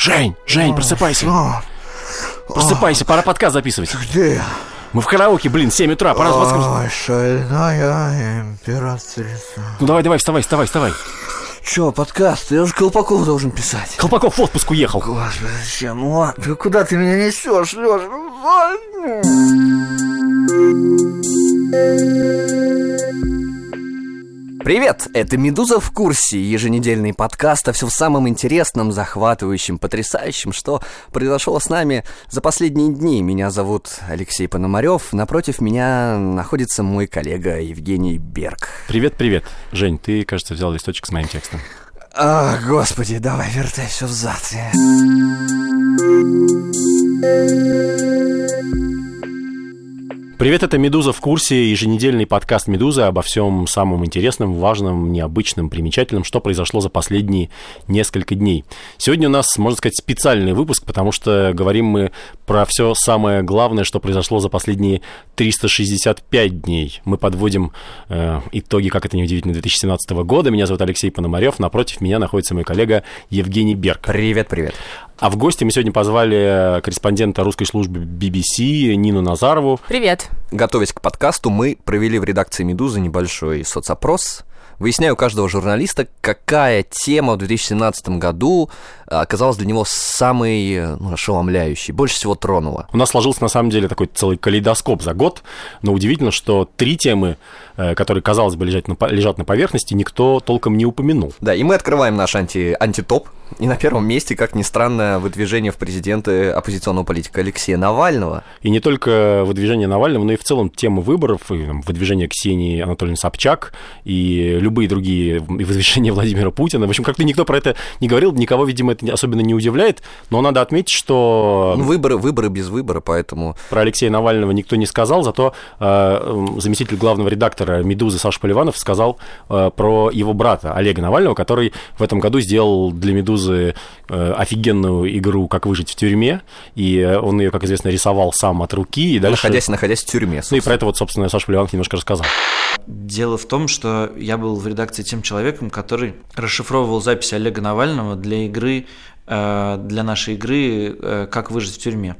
Жень, просыпайся. Просыпайся, пора подкаст записывать. Где я? Мы в караоке, 7 утра, пора подкаст. Ой, шальная императрица. Ну давай, вставай. Чё, подкаст? Я же Колпаков должен писать. Колпаков в отпуск уехал. Господи, зачем? Ладно, куда ты меня несешь, Лёша? Привет, это «Медуза в курсе», еженедельный подкаст о всем самом интересном, захватывающем, потрясающем, что произошло с нами за последние дни. Меня зовут Алексей Пономарёв, напротив меня находится мой коллега Евгений Берг. Привет. Жень, ты, кажется, взял листочек с моим текстом. Господи, давай, вертай всё взад. Привет, это «Медуза в курсе», еженедельный подкаст «Медузы» обо всем самом интересном, важном, необычном, примечательном, что произошло за последние несколько дней. Сегодня у нас, можно сказать, специальный выпуск, потому что говорим мы про все самое главное, что произошло за последние 365 дней. Мы подводим итоги, как это неудивительно, 2017 года. Меня зовут Алексей Пономарёв, напротив меня находится мой коллега Евгений Берг. Привет. А в гости мы сегодня позвали корреспондента русской службы BBC Нину Назарову. Привет. Готовясь к подкасту, мы провели в редакции «Медузы» небольшой соцопрос. Выясняя у каждого журналиста, какая тема в 2017 году оказалась для него самой ошеломляющей, больше всего тронула. У нас сложился, на самом деле, такой целый калейдоскоп за год, но удивительно, что 3 темы, которые, казалось бы, лежат на поверхности, никто толком не упомянул. Да, и мы открываем наш антитоп, и на первом месте, как ни странно, выдвижение в президенты оппозиционного политика Алексея Навального. И не только выдвижение Навального, но и в целом тема выборов, и выдвижение Ксении Анатольевны Собчак, и любые другие выдвижения Владимира Путина. В общем, как-то никто про это не говорил, никого, видимо, это особенно не удивляет, но надо отметить, что... Выборы без выбора, поэтому... Про Алексея Навального никто не сказал, зато заместитель главного редактора «Медузы» Саша Поливанов сказал про его брата Олега Навального, который в этом году сделал для «Медузы» офигенную игру «Как выжить в тюрьме», и он ее, как известно, рисовал сам от руки, и дальше... Находясь в тюрьме, собственно. Ну и про это, собственно, Саша Поливанов немножко рассказал. Дело в том, что я был в редакции тем человеком, который расшифровывал записи Олега Навального для нашей игры «Как выжить в тюрьме».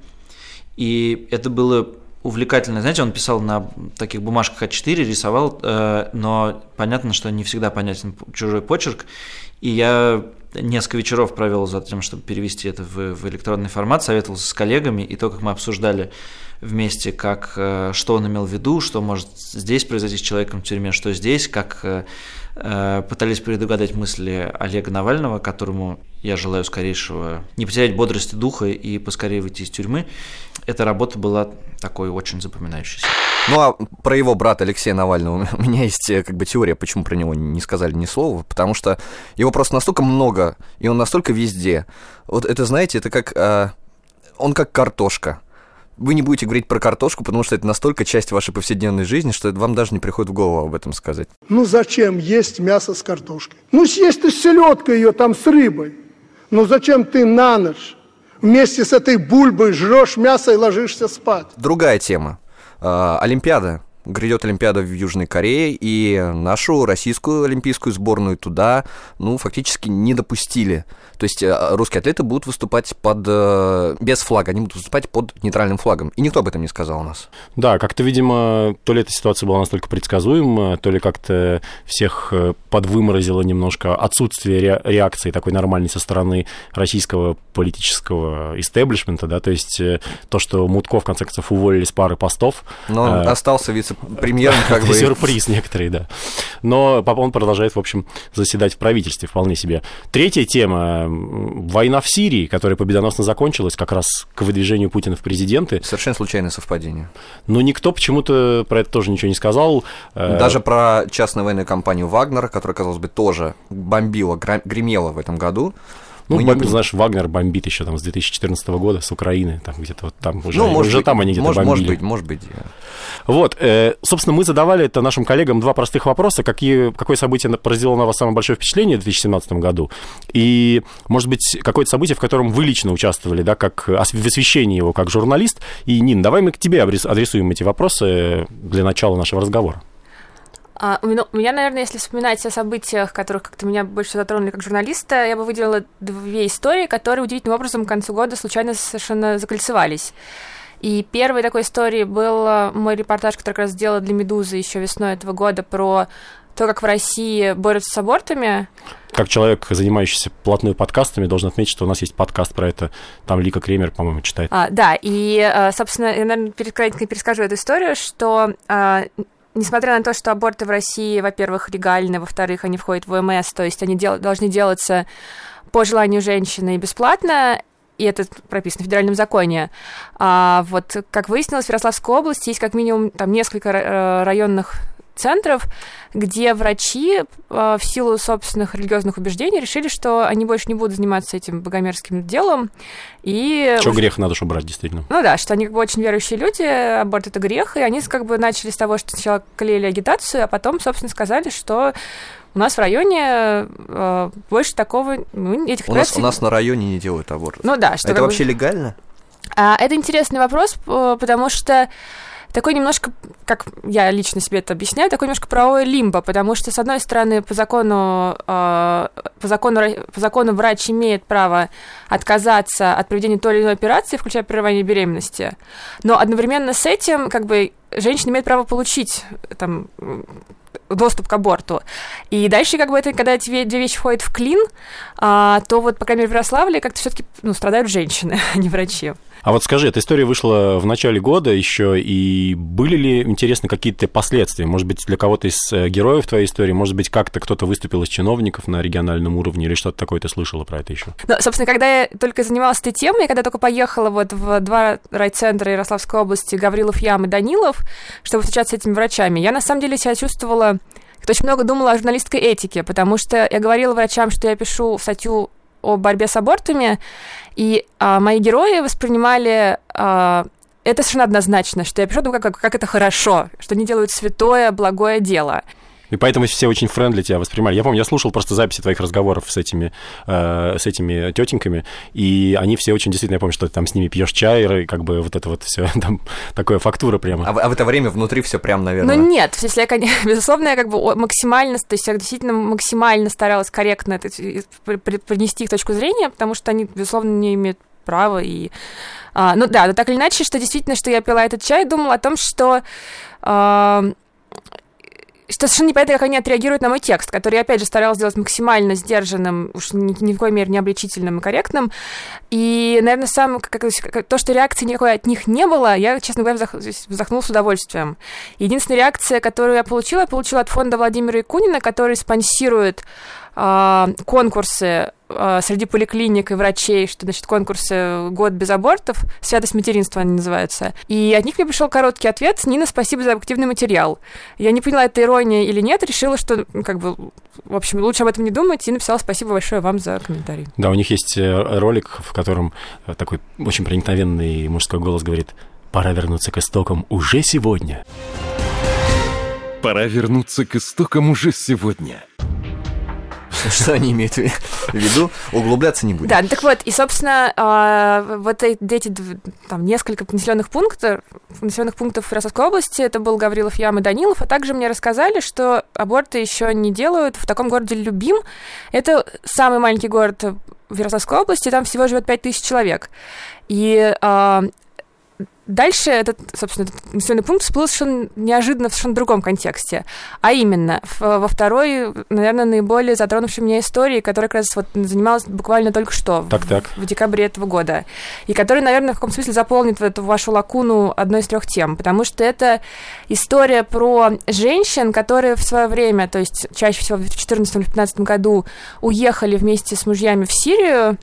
И это было увлекательно. Знаете, он писал на таких бумажках А4, рисовал, но понятно, что не всегда понятен чужой почерк. И я несколько вечеров провел за тем, чтобы перевести это в электронный формат, советовался с коллегами, и то, как мы обсуждали вместе, что он имел в виду, что может здесь произойти с человеком в тюрьме, что здесь, как пытались предугадать мысли Олега Навального, которому я желаю скорейшего не потерять бодрости духа и поскорее выйти из тюрьмы. Эта работа была такой очень запоминающейся. Ну а про его брата Алексея Навального у меня есть теория, почему про него не сказали ни слова, потому что его просто настолько много, и он настолько везде. Вот это, знаете, это как... он как картошка. Вы не будете говорить про картошку, потому что это настолько часть вашей повседневной жизни, что вам даже не приходит в голову об этом сказать. Ну зачем есть мясо с картошкой? Ну съесть ты с селедкой ее там с рыбой. Ну зачем ты на ночь вместе с этой бульбой жрешь мясо и ложишься спать? Другая тема. Олимпиада. Грядет Олимпиада в Южной Корее, и нашу российскую олимпийскую сборную туда, фактически не допустили. То есть русские атлеты будут выступать без флага, они будут выступать под нейтральным флагом. И никто об этом не сказал у нас. Да, как-то, видимо, то ли эта ситуация была настолько предсказуема, то ли как-то всех подвыморозило немножко отсутствие реакции такой нормальной со стороны российского политического истеблишмента, да, то есть то, что Мутко, в конце концов, уволили с пары постов. Но остался вице-премьером, Сюрприз некоторый, да. Но он продолжает, в общем, заседать в правительстве вполне себе. Третья тема — война в Сирии, которая победоносно закончилась как раз к выдвижению Путина в президенты. Совершенно случайное совпадение. Но никто почему-то про это тоже ничего не сказал. Даже про частную военную компанию «Вагнер», которая, казалось бы, тоже бомбила, гремела в этом году. Знаешь, Вагнер бомбит еще там с 2014 года, с Украины, там где-то вот там уже там они где-то бомбили. Может быть. Вот, собственно, мы задавали это нашим коллегам 2 простых вопроса. Какое событие произвело на вас самое большое впечатление в 2017 году? И, может быть, какое-то событие, в котором вы лично участвовали, да, как в освещении его как журналист. И, Нин, давай мы к тебе адресуем эти вопросы для начала нашего разговора. У меня, наверное, если вспоминать о событиях, которых как-то меня больше затронули как журналиста, я бы выделила 2 истории, которые удивительным образом к концу года случайно совершенно закольцевались. И первой такой историей был мой репортаж, который как раз сделала для «Медузы» еще весной этого года, про то, как в России борются с абортами. Как человек, занимающийся плотной подкастами, должен отметить, что у нас есть подкаст про это. Там Лика Кремер, по-моему, читает. Да, и, собственно, я, наверное, перескажу эту историю, что... Несмотря на то, что аборты в России, во-первых, легальны, во-вторых, они входят в ОМС, то есть они должны делаться по желанию женщины и бесплатно, и это прописано в федеральном законе. Вот, как выяснилось, в Ярославской области есть как минимум там несколько районных центров, где врачи в силу собственных религиозных убеждений решили, что они больше не будут заниматься этим богомерзким делом. И... Что грех на душу брать, действительно. Ну да, что они как бы очень верующие люди, аборт — это грех, и они как бы начали с того, что сначала клеили агитацию, а потом, собственно, сказали, что у нас в районе больше такого... этих у нас на районе не делают аборт. Ну да. Что это вообще легально? Это интересный вопрос, потому что такой немножко, как я лично себе это объясняю, такой немножко правовое лимбо, потому что, с одной стороны, по закону врач имеет право отказаться от проведения той или иной операции, включая прерывание беременности, но одновременно с этим, как бы, женщина имеет право получить там доступ к аборту. И дальше, как бы, это, когда эти 2 вещи входят в клин, то вот, по крайней мере, в Ярославле как-то все-таки страдают женщины, а не врачи. А вот скажи, эта история вышла в начале года еще, и были ли, интересно, какие-то последствия? Может быть, для кого-то из героев твоей истории, может быть, как-то кто-то выступил из чиновников на региональном уровне, или что-то такое ты слышала про это еще? Ну, собственно, когда я только занималась этой темой, когда только поехала вот в 2 райцентра Ярославской области, Гаврилов Ям и Данилов, чтобы встречаться с этими врачами, я на самом деле себя чувствовала... Очень много думала о журналистской этике, потому что я говорила врачам, что я пишу статью о борьбе с абортами, и мои герои воспринимали это совершенно однозначно, что я пишу, как это хорошо, что они делают святое, благое дело. И поэтому все очень френдли тебя воспринимали. Я помню, я слушал просто записи твоих разговоров с этими тетеньками, и они все очень действительно, я помню, что ты там с ними пьешь чай, и как бы вот это вот все, там такая фактура прямо. А в это время внутри все прям, наверное... Ну нет, если я, безусловно, я как бы максимально, то есть я действительно максимально старалась корректно это принести их точку зрения, потому что они, безусловно, не имеют права и... ну да, но так или иначе, что действительно, что я пила этот чай, думала о том, что совершенно непонятно, как они отреагируют на мой текст, который я, опять же, старалась сделать максимально сдержанным, уж ни в коей мере не обличительным и корректным. И, наверное, то, что реакции никакой от них не было, я, честно говоря, вздохнула с удовольствием. Единственная реакция, которую я получила от фонда Владимира Якунина, который спонсирует конкурсы среди поликлиник и врачей, что, значит, конкурсы «Год без абортов», «Святость материнства» они называются. И от них мне пришел короткий ответ: «Нина, спасибо за активный материал». Я не поняла, это ирония или нет, решила, что, как бы, в общем, лучше об этом не думать, и написала спасибо большое вам за комментарий. Да, у них есть ролик, в котором такой очень проникновенный мужской голос говорит: «Пора вернуться к истокам уже сегодня». Пора вернуться к истокам уже сегодня. Что они имеют в виду? Углубляться не будем. Да, так вот, и, собственно, вот эти там несколько населенных пунктов в Ярославской области, это был Гаврилов Ям и Данилов, а также мне рассказали, что аборты еще не делают в таком городе Любим. Это самый маленький город в Ярославской области, там всего живет 5000 человек. И дальше этот населенный пункт всплыл совершенно неожиданно в совершенно другом контексте. А именно, во второй, наверное, наиболее затронувшей меня истории, которая как раз вот занималась буквально только что, в декабре этого года. И которая, наверное, в каком-то смысле заполнит эту вашу лакуну одной из 3 тем. Потому что это история про женщин, которые в свое время, то есть чаще всего в 2014 или 2015 году, уехали вместе с мужьями в Сирию.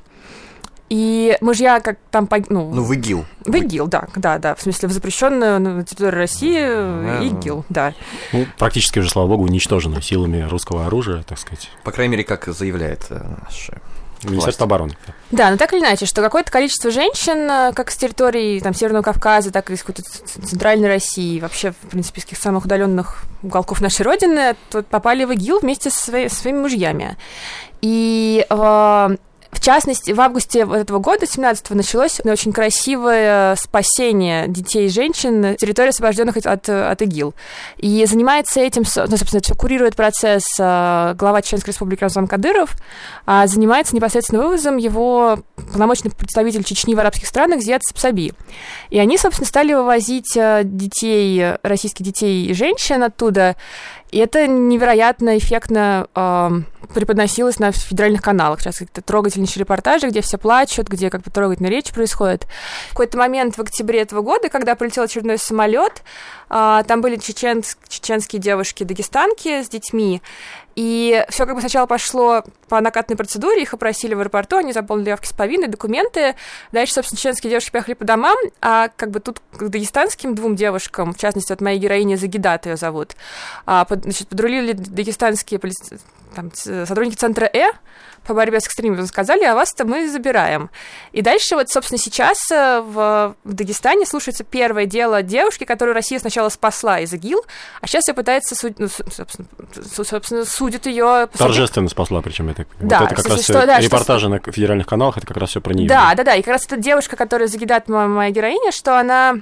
И мужья как там... в ИГИЛ. В ИГИЛ, да, в смысле, в запрещенную на территории России ИГИЛ, да. Ну, практически уже, слава богу, уничтожено силами русского оружия, так сказать. По крайней мере, как заявляет наше Министерство обороны. Да, но так или иначе, что какое-то количество женщин, как с территории там, Северного Кавказа, так и из какой-то Центральной России, вообще, в принципе, из каких самых удаленных уголков нашей Родины, попали в ИГИЛ вместе со своими мужьями. И в частности, в августе этого года, 17-го, началось очень красивое спасение детей и женщин на территории, освобожденных от ИГИЛ. И занимается этим, собственно, это все курирует процесс глава Чеченской республики Рамзан Кадыров, а занимается непосредственно вывозом его полномочный представитель Чечни в арабских странах Зиад Сапсаби. И они, собственно, стали вывозить детей, российских детей и женщин оттуда. И это невероятно эффектно преподносилось на федеральных каналах. Сейчас какие-то трогательнейшие репортажи, где все плачут, где как бы трогательная речь происходит. В какой-то момент в октябре этого года, когда прилетел очередной самолет, там были чеченские девушки, дагестанки с детьми, и все как бы сначала пошло по накатной процедуре, их опросили в аэропорту, они заполнили явки с повинной, документы. Дальше, собственно, чеченские девушки поехали по домам, а как бы тут к дагестанским двум девушкам, в частности, от моей героини Загидат ее зовут, подрулили дагестанские сотрудники центра по борьбе с экстремизмом, сказали, а вас-то мы забираем. И дальше вот, собственно, сейчас в Дагестане слушается первое дело девушки, которую Россия сначала спасла из ИГИЛ, а сейчас ее пытается, собственно, судит ее... Торжественно спасла, причем это. Да, вот это как раз репортажи на федеральных каналах, это как раз все про нее. Да, и как раз эта девушка, которая Загидат, моя героиня, что она...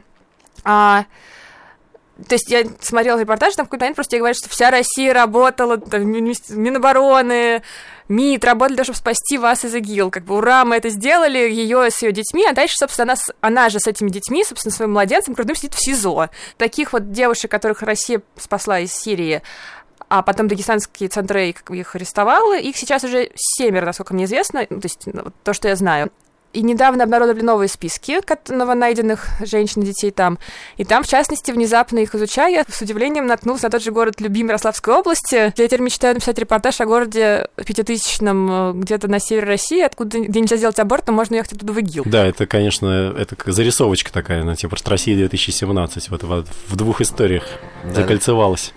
То есть я смотрела репортаж, там в какой-то момент просто говорят, что вся Россия работала, там, Минобороны, МИД работали для того, чтобы спасти вас из ИГИЛ. Как бы ура, мы это сделали, ее с ее детьми, а дальше, собственно, она же с этими детьми, собственно, своим младенцем грудным сидит в СИЗО. Таких вот девушек, которых Россия спасла из Сирии, а потом дагестанские центры их арестовала, их сейчас уже 7, насколько мне известно, то есть то, что я знаю. И недавно обнародовали новые списки новонайденных женщин и детей там. И там, в частности, внезапно их изучая, с удивлением наткнулся на тот же город Любим Ярославской области. Я теперь мечтаю написать репортаж о городе 5000-м где-то на севере России, где нельзя сделать аборт, но можно ехать оттуда в ИГИЛ. Да, это, конечно, это как зарисовочка такая, на типа просто Россия 2017, вот в двух историях закольцевалась.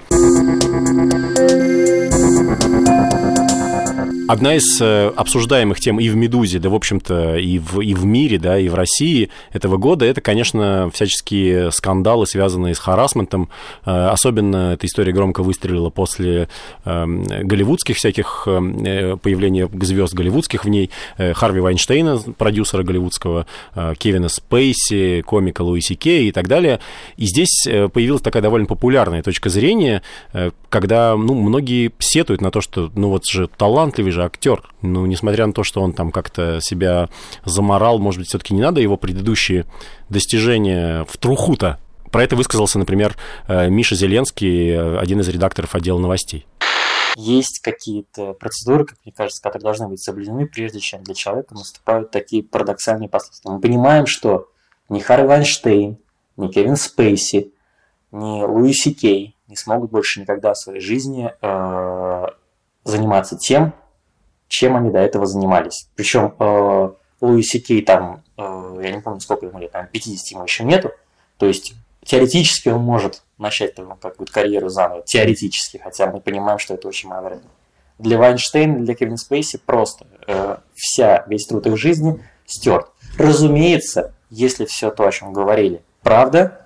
Одна из обсуждаемых тем и в «Медузе», да, в общем-то, и в мире, да, и в России этого года, это, конечно, всяческие скандалы, связанные с харассментом. Особенно эта история громко выстрелила после голливудских всяких появления звезд голливудских в ней. Харви Вайнштейна, продюсера голливудского, Кевина Спейси, комика Луиси Кей и так далее. И здесь появилась такая довольно популярная точка зрения, когда, многие сетуют на то, что, вот же талантливый же актер, несмотря на то, что он там как-то себя заморал, может быть, все-таки не надо его предыдущие достижения в труху-то. Про это высказался, например, Миша Зеленский, один из редакторов отдела новостей. Есть какие-то процедуры, как мне кажется, которые должны быть соблюдены, прежде чем для человека наступают такие парадоксальные последствия. Мы понимаем, что ни Харви Вайнштейн, ни Кевин Спейси, ни Луиси Кей не смогут больше никогда в своей жизни заниматься тем, чем они до этого занимались. Причем Луиси Кей там, я не помню, сколько ему лет, 50 ему еще нету. То есть теоретически он может начать какую-то карьеру заново. Теоретически, хотя мы понимаем, что это очень маловероятно. Для Вайнштейна, для Кевина Спейси просто весь труд их жизни стерт. Разумеется, если все то, о чем говорили, правда,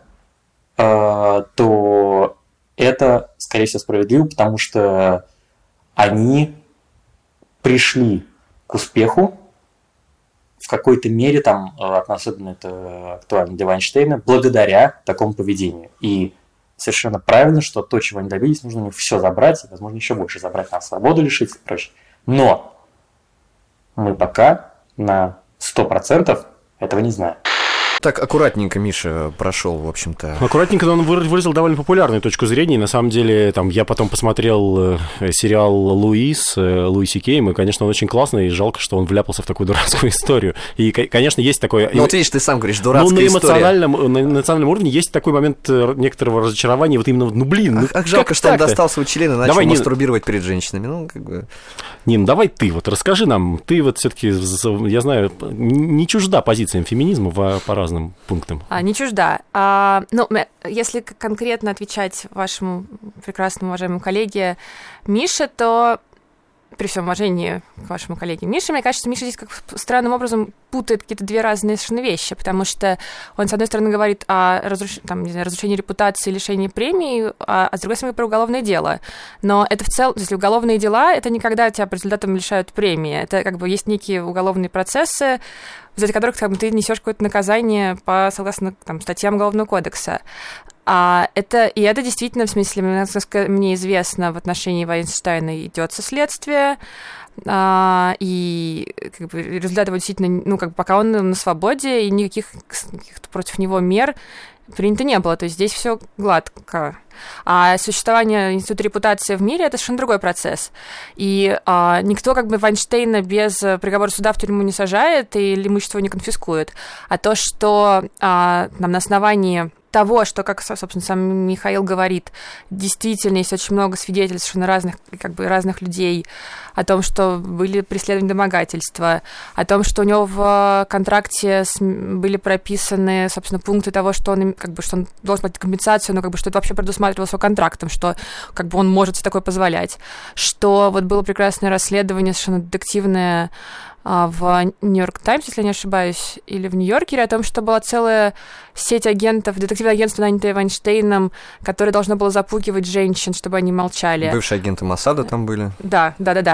то это, скорее всего, справедливо, потому что они пришли к успеху в какой-то мере, там, особенно это актуально для Вайнштейна, благодаря такому поведению. И совершенно правильно, что то, чего они добились, нужно у них все забрать, и, возможно, еще больше забрать, на свободу лишить и прочее. Но мы пока на 100% этого не знаем. Так аккуратненько Миша прошел, в общем-то. Аккуратненько, но он выразил довольно популярную точку зрения. И на самом деле, я потом посмотрел сериал Луиси Кей, и, конечно, он очень классный, и жалко, что он вляпался в такую дурацкую историю. И, конечно, есть такое... Ну, вот видишь, ты сам говоришь, дурацкая история. На эмоциональном уровне есть такой момент некоторого разочарования, вот именно, Ах, жалко, что он достал свой член и начал мастурбировать перед женщинами. Нин, давай ты расскажи нам, ты все-таки, я знаю, не чужда позициям феминизма по разным пунктам. Не чужда. Если конкретно отвечать вашему прекрасному, уважаемому коллеге Мише, то при всем уважении к вашему коллеге Мише, мне кажется, Миша здесь как странным образом путает какие-то две разные совершенно вещи, потому что он, с одной стороны, говорит о разрушении репутации, лишении премии, а с другой стороны, про уголовное дело. Но это в целом, если уголовные дела, это никогда тебя по результатам лишают премии. Это как бы есть некие уголовные процессы, в результате которых как бы, ты несешь какое-то наказание согласно статьям Уголовного кодекса. Это действительно, в смысле, насколько мне известно, в отношении Вайнштейна идет следствие, и как бы, результат его действительно, пока он на свободе, и никаких против него мер принято не было. То есть здесь все гладко. А существование института репутации в мире — это совершенно другой процесс. И никто как бы Вайнштейна без приговора суда в тюрьму не сажает или имущество не конфискует. А то, что на основании того, что, как, собственно, сам Михаил говорит, действительно есть очень много свидетельств совершенно разных людей о том, что были преследования, домогательства, о том, что у него в контракте были прописаны, собственно, пункты того, что он должен платить компенсацию, но что это вообще предусматривалось его контрактом, что он может себе такое позволять. Что было прекрасное расследование, совершенно детективное, в Нью-Йорк Таймс, если я не ошибаюсь, или в Нью-Йоркере, о том, что была целая сеть агентов, детективное агентство, нанятое Вайнштейном, которое должно было запугивать женщин, чтобы они молчали. Бывшие агенты Моссада там были. Да.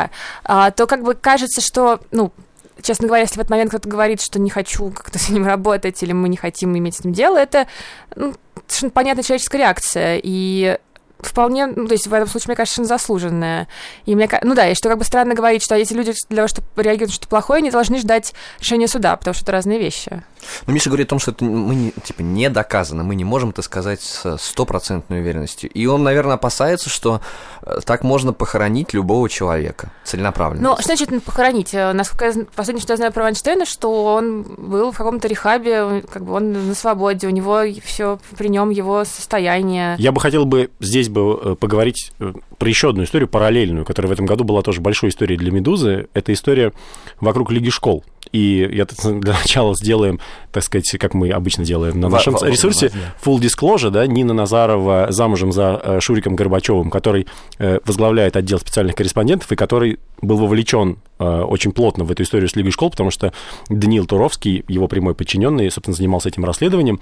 То кажется, что, честно говоря, если в этот момент кто-то говорит, что не хочу как-то с ним работать, или мы не хотим иметь с ним дело, это совершенно понятная человеческая реакция, и вполне, то есть в этом случае, мне кажется, совершенно заслуженная. И и что странно говорить, что эти люди для того, чтобы реагировать на что-то плохое, не должны ждать решения суда, потому что это разные вещи. Но Миша говорит о том, что это не доказано, мы не можем это сказать с стопроцентной уверенностью. И он, наверное, опасается, что так можно похоронить любого человека целенаправленно. Что значит похоронить? Насколько последнее, что я знаю про Вайнштейна, что он был в каком-то рехабе, он на свободе, у него все при нем, его состояние. Я бы хотел здесь поговорить про еще одну историю параллельную, которая в этом году была тоже большой историей для «Медузы». Это история вокруг Лиги школ. И для начала сделаем, так сказать, как мы обычно делаем на нашем ресурсе, full disclosure, да, Нина Назарова замужем за Шуриком Горбачевым, который возглавляет отдел специальных корреспондентов и который был вовлечен очень плотно в эту историю с Лигой школ, потому что Даниил Туровский, его прямой подчиненный, собственно, занимался этим расследованием.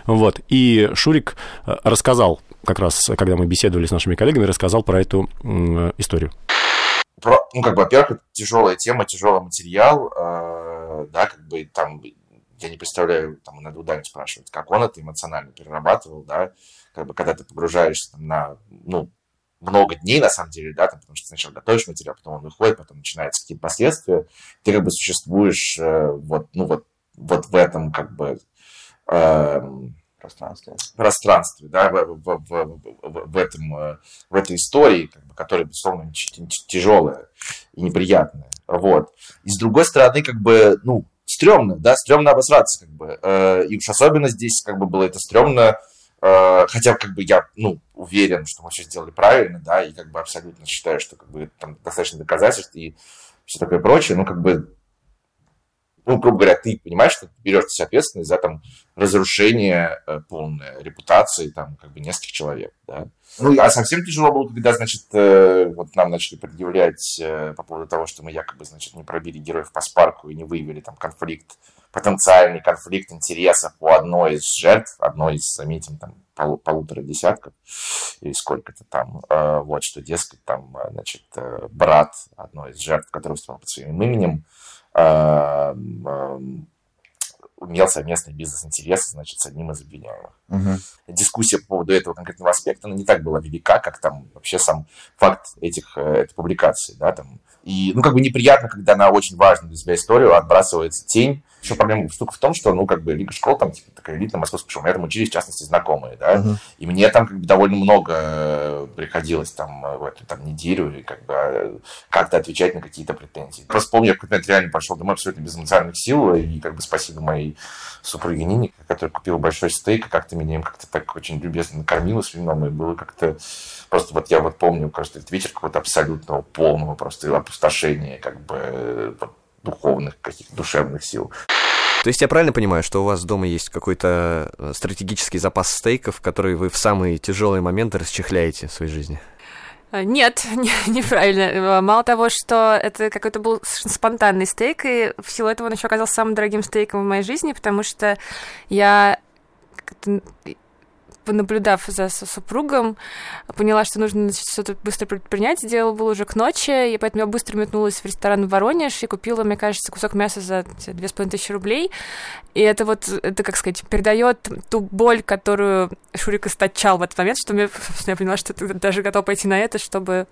И Шурик рассказал, как раз, когда мы беседовали с нашими коллегами, рассказал про эту историю. Во-первых, это тяжелая тема, тяжелый материал, я не представляю, надо у Дани спрашивать, как он это эмоционально перерабатывал, да, когда ты погружаешься на, много дней, на самом деле, да, потому что сначала готовишь материал, потом он выходит, потом начинаются какие-то последствия, ты существуешь в этом, пространстве, да, в этой истории, которая, безусловно, тяжелая и неприятная. И с другой стороны, стрёмно, да, стрёмно обосраться, и уж особенно здесь, было это стрёмно, хотя, я, уверен, что мы все сделали правильно, да, и, абсолютно считаю, что, там достаточно доказательств и все такое прочее, грубо говоря, ты понимаешь, что ты берешь на себя ответственность за разрушение полной репутации нескольких человек, да. А совсем тяжело было, когда, нам начали предъявлять по поводу того, что мы якобы, не пробили героев по Спарку и не выявили потенциальный конфликт интересов у одной из жертв, одной из, заметим, полутора десятков, или сколько-то там, что, дескать, брат одной из жертв, который выступал под своим именем, имел совместный бизнес-интерес, с одним из обвиняемых. Дискуссия по поводу этого конкретного аспекта, она не так была велика, как вообще сам факт этой публикации, да, И, неприятно, когда на очень важную для себя историю отбрасывается тень. Еще штука в том, что, Лига школ, такая элитная московская школа, у меня там учились, в частности, знакомые, да, и мне довольно много приходилось в эту неделю и как-то отвечать на какие-то претензии. Просто помню, я в какой-то момент реально пошел домой абсолютно без эмоциональных сил, и спасибо моей супруге Нине, которая купила большой стейк, и как-то меня им так очень любезно накормила с вином, и было как-то... Просто я помню, кажется, этот вечер какого-то абсолютного, полного просто опустошения, духовных, каких-то душевных сил. То есть я правильно понимаю, что у вас дома есть какой-то стратегический запас стейков, который вы в самые тяжелые моменты расчехляете в своей жизни? Нет, неправильно. Мало того, что это какой-то был спонтанный стейк, и в силу этого он еще оказался самым дорогим стейком в моей жизни, потому что я, понаблюдав за супругом, поняла, что нужно что-то быстро предпринять. Дело было уже к ночи, и поэтому я быстро метнулась в ресторан в Воронеж и купила, мне кажется, кусок мяса за 2500 рублей. И это как сказать, передает ту боль, которую Шурик источал в этот момент, что я поняла, что ты даже готов пойти на это, чтобы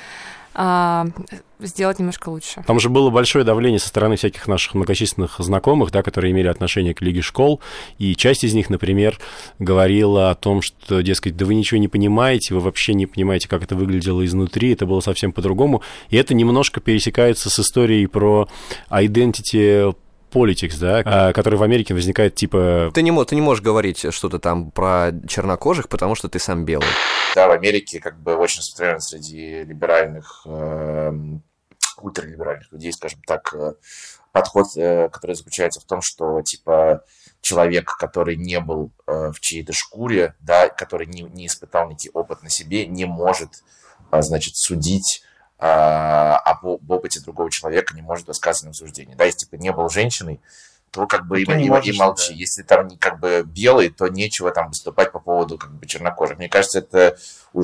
сделать немножко лучше. Там же было большое давление со стороны всяких наших многочисленных знакомых, да, которые имели отношение к Лиге школ, и часть из них, например, говорила о том, что, дескать, да вы ничего не понимаете, вы вообще не понимаете, как это выглядело изнутри, это было совсем по-другому, и это немножко пересекается с историей про identity politics, да, который в Америке возникает типа... Ты не можешь говорить что-то там про чернокожих, потому что ты сам белый. Да, в Америке как бы очень распространен среди либеральных, ультралиберальных людей, скажем так, подход, который заключается в том, что типа человек, который не был в чьей-то шкуре, да, который не испытал некий опыт на себе, не может, значит, судить об опыте другого человека, не может высказывать на суждение. Да, если типа не был женщиной, то как бы и молчи. Да. Если там как бы белый, то нечего там выступать по поводу как бы чернокожих. Мне кажется, это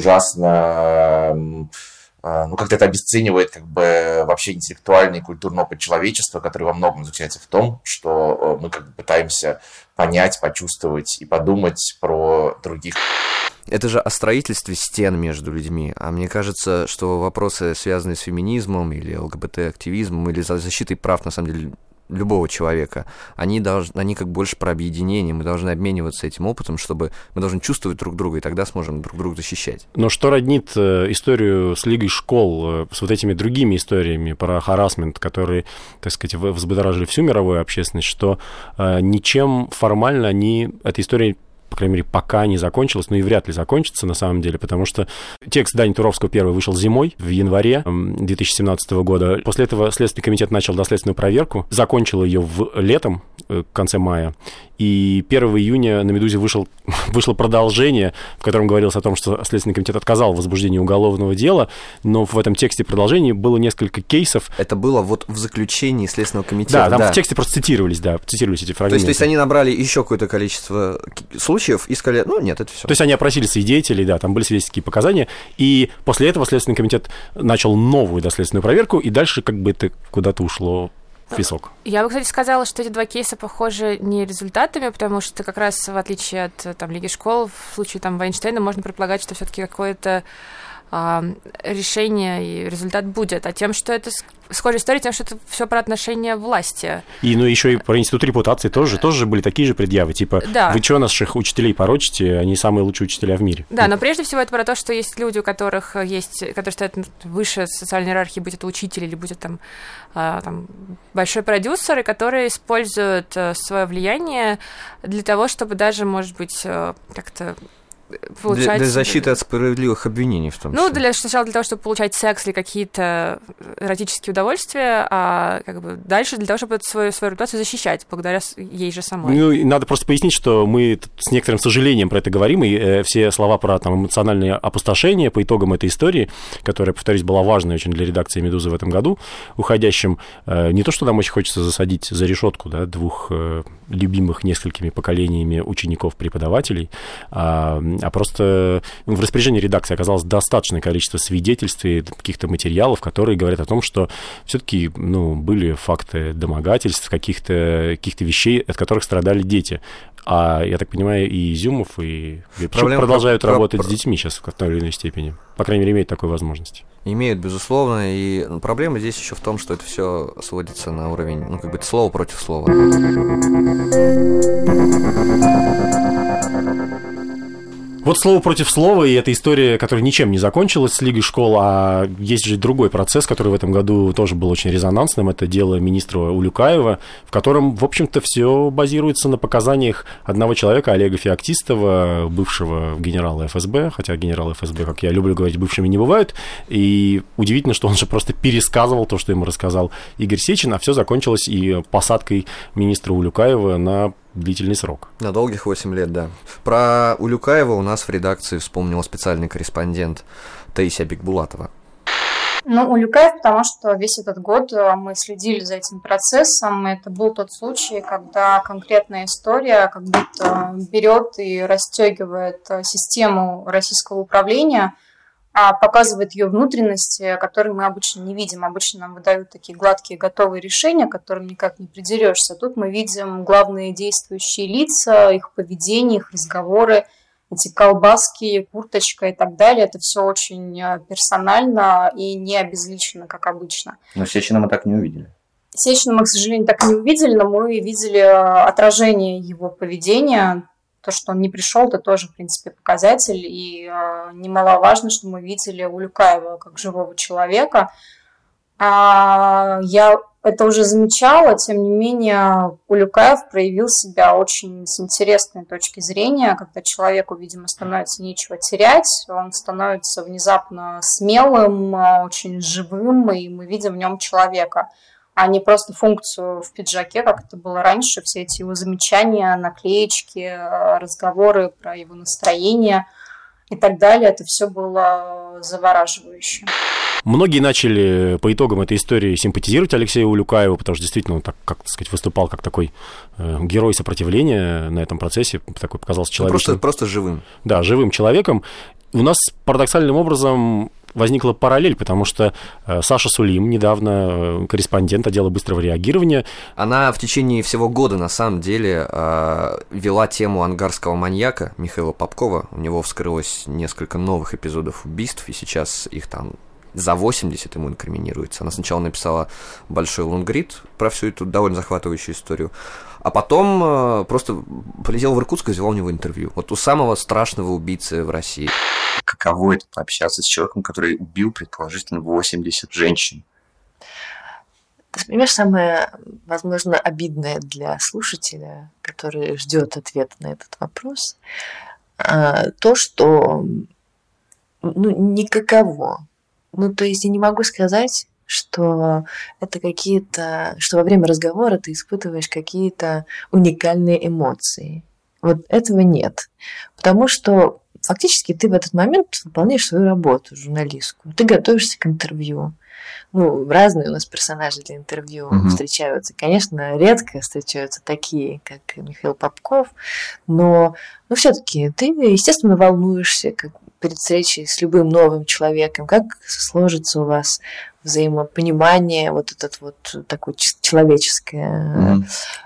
ужасно, как-то это обесценивает как бы вообще интеллектуальный и культурный опыт человечества, который во многом заключается в том, что мы как бы пытаемся понять, почувствовать и подумать про других. Это же о строительстве стен между людьми. А мне кажется, что вопросы, связанные с феминизмом или ЛГБТ-активизмом, или защитой прав, на самом деле, любого человека, они как больше про объединение. Мы должны обмениваться этим опытом, чтобы мы должны чувствовать друг друга, и тогда сможем друг друга защищать. Но что роднит историю с Лигой школ с вот этими другими историями про харассмент, которые, так сказать, взбудоражили всю мировую общественность, что ничем формально эта история, по крайней мере, пока не закончилась, но и вряд ли закончится на самом деле, потому что текст Дани Туровского первый вышел зимой, в январе 2017 года. После этого Следственный комитет начал доследственную проверку, закончил ее летом, в конце мая, и 1 июня на «Медузе» вышло продолжение, в котором говорилось о том, что Следственный комитет отказал в возбуждении уголовного дела, но в этом тексте продолжения было несколько кейсов. Это было вот в заключении Следственного комитета. Да, там в тексте просто цитировались эти фрагменты. То есть они набрали еще какое-то количество случаев и сказали, нет, это все. То есть они опросили свидетелей, да, там были свидетельские показания, и после этого Следственный комитет начал новую доследственную проверку, и дальше как бы это куда-то ушло в песок. Я бы, кстати, сказала, что эти два кейса похожи не результатами, потому что как раз в отличие от Лиги школ, в случае Вайнштейна можно предполагать, что все-таки какое-то решение и результат будет, а тем, что это схожая история, тем, что это все про отношения власти. И еще и про институт репутации тоже были такие же предъявы, типа, да. Вы что наших учителей порочите, они самые лучшие учителя в мире. Да, но прежде всего это про то, что есть люди, у которых которые стоят выше социальной иерархии, будь это учитель или будь это большой продюсер, и которые используют свое влияние для того, чтобы даже, может быть, как-то получать... Для защиты от справедливых обвинений в том числе. Сначала для того, чтобы получать секс или какие-то эротические удовольствия, а как бы дальше для того, чтобы свою репутацию защищать, благодаря ей же самой. И надо просто пояснить, что мы с некоторым сожалением про это говорим, и все слова про эмоциональное опустошение по итогам этой истории, которая, повторюсь, была важной очень для редакции «Медузы» в этом году, уходящим, не то, что нам очень хочется засадить за решетку, да, двух любимых несколькими поколениями учеников-преподавателей, а просто в распоряжении редакции оказалось достаточное количество свидетельств и каких-то материалов, которые говорят о том, что все-таки были факты домогательств, каких-то вещей, от которых страдали дети. А, я так понимаю, и Изюмов, и продолжают работать с детьми сейчас в той или иной степени. По крайней мере, имеют такую возможность. Имеют, безусловно. И проблема здесь еще в том, что это все сводится на уровень, это слово против слова. Вот слово против слова, и эта история, которая ничем не закончилась с Лигой школ, а есть же другой процесс, который в этом году тоже был очень резонансным, это дело министра Улюкаева, в котором, в общем-то, все базируется на показаниях одного человека, Олега Феоктистова, бывшего генерала ФСБ, хотя генералы ФСБ, как я люблю говорить, бывшими не бывают, и удивительно, что он же просто пересказывал то, что ему рассказал Игорь Сечин, а все закончилось и посадкой министра Улюкаева на длительный срок. На долгих 8 лет, да. Про Улюкаева у нас в редакции вспомнил специальный корреспондент Таисия Бекбулатова. Ну, Улюкаев, потому что весь этот год мы следили за этим процессом. Это был тот случай, когда конкретная история как будто берет и расстегивает систему российского управления, показывает ее внутренности, которые мы обычно не видим. Обычно нам выдают такие гладкие готовые решения, к которым никак не придерешься. Тут мы видим главные действующие лица, их поведение, их разговоры, эти колбаски, курточка и так далее. Это все очень персонально и не обезличено, как обычно. Но Сечина мы так не увидели. Сечина мы, к сожалению, так не увидели, но мы видели отражение его поведения. То, что он не пришел, это тоже, в принципе, показатель. И немаловажно, что мы видели Улюкаева как живого человека. Я это уже замечала, тем не менее, Улюкаев проявил себя очень с интересной точки зрения, когда человеку, видимо, становится нечего терять, он становится внезапно смелым, очень живым, и мы видим в нем человека, а не просто функцию в пиджаке, как это было раньше, все эти его замечания, наклеечки, разговоры про его настроение и так далее, это все было завораживающе. Многие начали по итогам этой истории симпатизировать Алексею Улюкаеву, потому что действительно он так, как сказать, выступал как такой герой сопротивления на этом процессе, такой показался человеком. Просто живым. Да, живым человеком. У нас парадоксальным образом возникла параллель, потому что Саша Сулим, недавно корреспондент отдела быстрого реагирования. Она в течение всего года, на самом деле, вела тему ангарского маньяка Михаила Попкова. У него вскрылось несколько новых эпизодов убийств, и сейчас их там за 80 ему инкриминируется. Она сначала написала большой лонгрид про всю эту довольно захватывающую историю, а потом просто полетела в Иркутск и взяла у него интервью. Вот у самого страшного убийцы в России. Каково это пообщаться с человеком, который убил, предположительно, 80 женщин? Ты понимаешь, самое, возможно, обидное для слушателя, который ждет ответа на этот вопрос, то, что никаково. То есть я не могу сказать, что это какие-то, что во время разговора ты испытываешь какие-то уникальные эмоции. Вот этого нет. Потому что фактически ты в этот момент выполняешь свою работу журналистскую. Ты готовишься к интервью. Разные у нас персонажи для интервью встречаются. Конечно, редко встречаются такие, как Михаил Попков, но все-таки ты, естественно, волнуешься перед встречей с любым новым человеком, как сложится у вас взаимопонимание, вот этот вот такое человеческое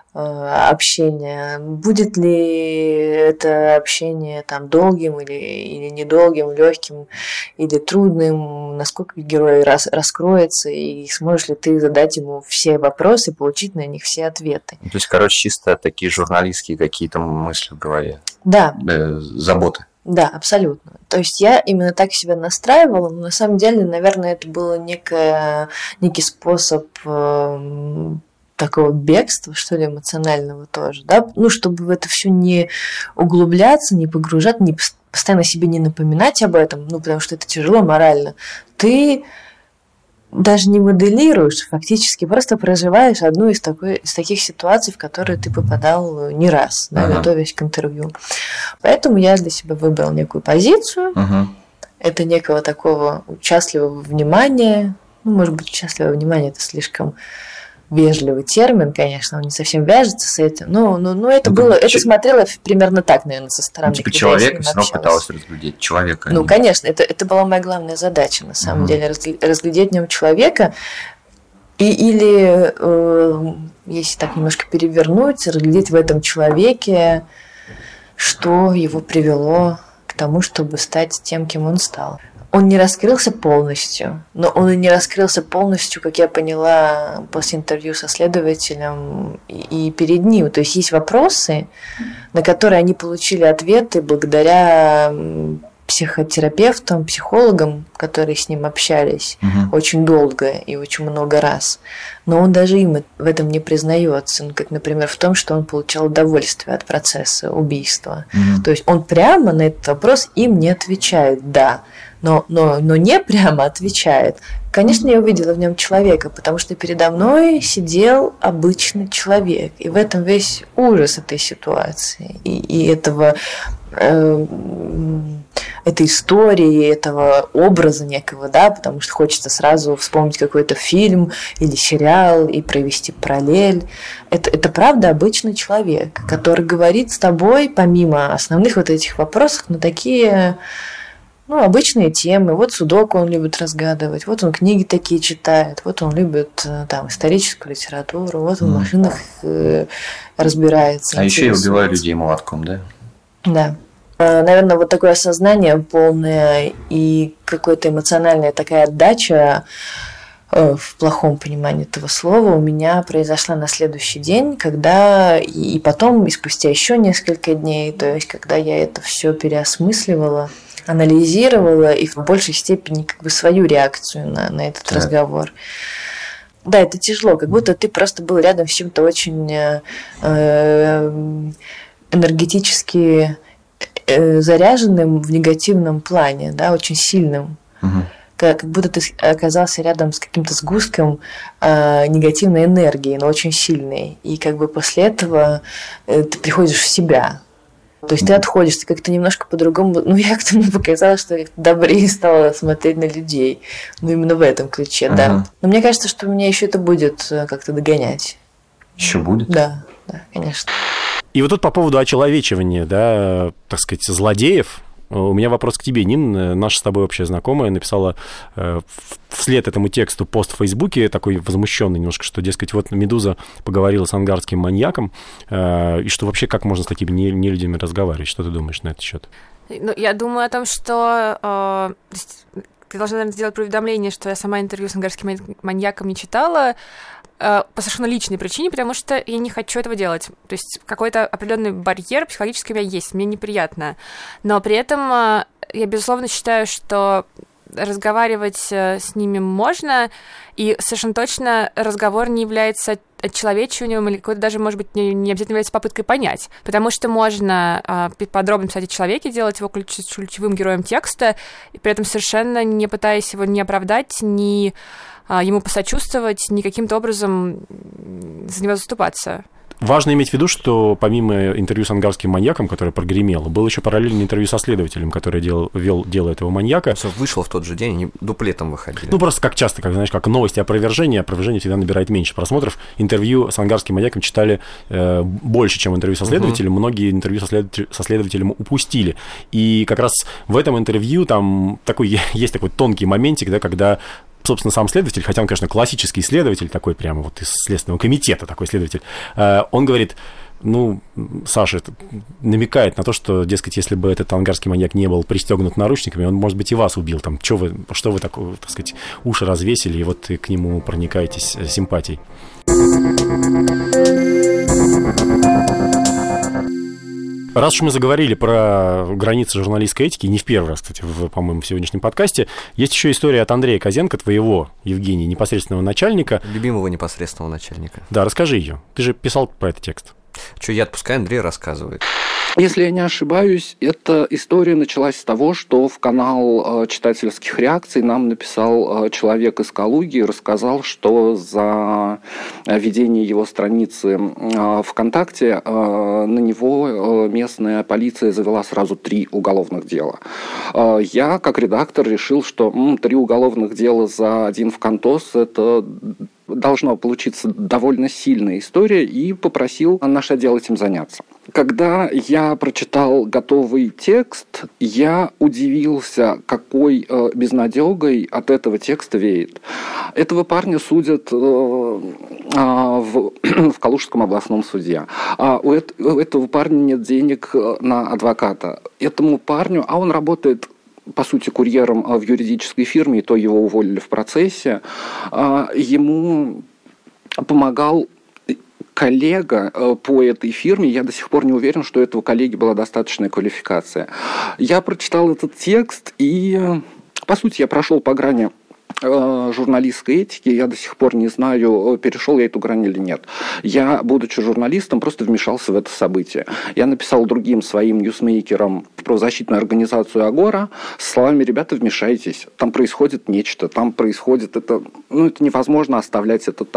общение. Будет ли это общение там долгим или недолгим, легким или трудным, насколько герой раскроется, и сможешь ли ты задать ему все вопросы и получить на них все ответы. То есть, чисто такие журналистские какие-то мысли в голове. Да. Заботы. Да, абсолютно. То есть я именно так себя настраивала, но на самом деле, наверное, это был некий способ такого бегства, что ли, эмоционального тоже, да, чтобы в это все не углубляться, не погружаться, не постоянно себе не напоминать об этом, потому что это тяжело морально. Ты даже не моделируешь, фактически просто проживаешь одну из таких ситуаций, в которые ты попадал не раз, да, готовясь к интервью. Поэтому я для себя выбрал некую позицию. Это некого такого участливого внимания. Может быть, участливое внимание – это слишком вежливый термин, конечно, он не совсем вяжется с этим, но это было, это смотрело примерно так, наверное, со стороны. Человека все равно пыталась разглядеть человека. Конечно, это была моя главная задача, на самом деле, разглядеть в нем человека, или, если так немножко перевернуть, разглядеть в этом человеке, что его привело к тому, чтобы стать тем, кем он стал. Он не раскрылся полностью, но он и не раскрылся полностью, как я поняла после интервью со следователем и перед ним. То есть есть вопросы, на которые они получили ответы благодаря психотерапевтам, психологам, которые с ним общались очень долго и очень много раз. Но он даже им в этом не признается. Как, например, в том, что он получал удовольствие от процесса убийства. То есть он прямо на этот вопрос им не отвечает «да». Но не прямо отвечает. Конечно, я увидела в нем человека, потому что передо мной сидел обычный человек. И в этом весь ужас этой ситуации. И этого этой истории, этого образа некого, да, потому что хочется сразу вспомнить какой-то фильм или сериал и провести параллель. Это правда обычный человек, который говорит с тобой, помимо основных вот этих вопросов, на такие, обычные темы. Вот судоку он любит разгадывать, вот он книги такие читает, вот он любит там историческую литературу, вот он в машинах разбирается. А еще и убиваю людей молотком, да? Да. Наверное, вот такое осознание полное и какая-то эмоциональная такая отдача, в плохом понимании этого слова, у меня произошла на следующий день, когда и потом, и спустя еще несколько дней, то есть когда я это все переосмысливала, анализировала и в большей степени как бы свою реакцию на этот разговор. Да, это тяжело, как будто ты просто был рядом с чем-то очень энергетически заряженным в негативном плане, да, очень сильным. Как будто ты оказался рядом с каким-то сгустком негативной энергии, но очень сильной. И как бы после этого ты приходишь в себя. То есть ты отходишь, ты как-то немножко по-другому... Я как-то мне показалось, что я добрее стала смотреть на людей. Именно в этом ключе, да. Но мне кажется, что мне еще это будет как-то догонять. Еще будет? Да, конечно. И вот тут по поводу очеловечивания, да, так сказать, злодеев, у меня вопрос к тебе, Нин. Наша с тобой общая знакомая написала вслед этому тексту пост в Фейсбуке, такой возмущенный немножко, что, дескать, вот «Медуза» поговорила с ангарским маньяком, и что вообще как можно с такими нелюдями разговаривать? Что ты думаешь на этот счет? Я думаю о том, что ты должна, наверное, сделать уведомление, что я сама интервью с ангарским маньяком не читала, по совершенно личной причине, потому что я не хочу этого делать. То есть какой-то определенный барьер психологический у меня есть, мне неприятно. Но при этом я, безусловно, считаю, что разговаривать с ними можно, и совершенно точно разговор не является отчеловечиванием или какой-то даже, может быть, не обязательно является попыткой понять. Потому что можно подробно писать о человеке, делать его ключевым героем текста, и при этом совершенно не пытаясь его ни оправдать, ни ему посочувствовать, ни каким-то образом за него заступаться. Важно иметь в виду, что помимо интервью с ангарским маньяком, которое прогремело, было еще параллельное интервью со следователем, который вел дело этого маньяка. Вышло в тот же день, они дуплетом выходили. Просто как часто, как новости опровержения всегда набирает меньше просмотров. Интервью с ангарским маньяком читали больше, чем интервью со следователем. Многие интервью со следователем упустили. И как раз в этом интервью там есть такой тонкий моментик, да, когда собственно, сам следователь, хотя он, конечно, классический следователь, такой прямо вот из Следственного комитета такой следователь, он говорит, Саша намекает на то, что, дескать, если бы этот ангарский маньяк не был пристегнут наручниками, он, может быть, и вас убил. Там, что вы такое, так сказать, уши развесили, и вот к нему проникаетесь симпатией. Раз уж мы заговорили про границы журналистской этики, не в первый раз, кстати, по-моему, в сегодняшнем подкасте, есть еще история от Андрея Козенко, твоего, Евгений, непосредственного начальника. Любимого непосредственного начальника. Да, расскажи ее. Ты же писал про этот текст. Пускай Андрей рассказывает. Если я не ошибаюсь, эта история началась с того, что в канал читательских реакций нам написал человек из Калуги и рассказал, что за ведение его страницы ВКонтакте на него местная полиция завела сразу 3 уголовных дела. Я, как редактор, решил, что 3 уголовных дела за один ВКонтос – это должна получиться довольно сильная история, и попросил наш отдел этим заняться. Когда я прочитал готовый текст, я удивился, какой безнадегой от этого текста веет. Этого парня судят в Калужском областном суде. У этого парня нет денег на адвоката. Этому парню, он работает, по сути, курьером в юридической фирме, и то его уволили в процессе, ему помогал коллега по этой фирме. Я до сих пор не уверен, что у этого коллеги была достаточная квалификация. Я прочитал этот текст, и, по сути, я прошел по грани журналистской этики. Я до сих пор не знаю, перешел я эту грань или нет. Я, будучи журналистом, просто вмешался в это событие. Я написал другим своим ньюсмейкерам в правозащитную организацию «Агора» с словами: ребята, вмешайтесь, там происходит нечто, там происходит это, это невозможно оставлять это так.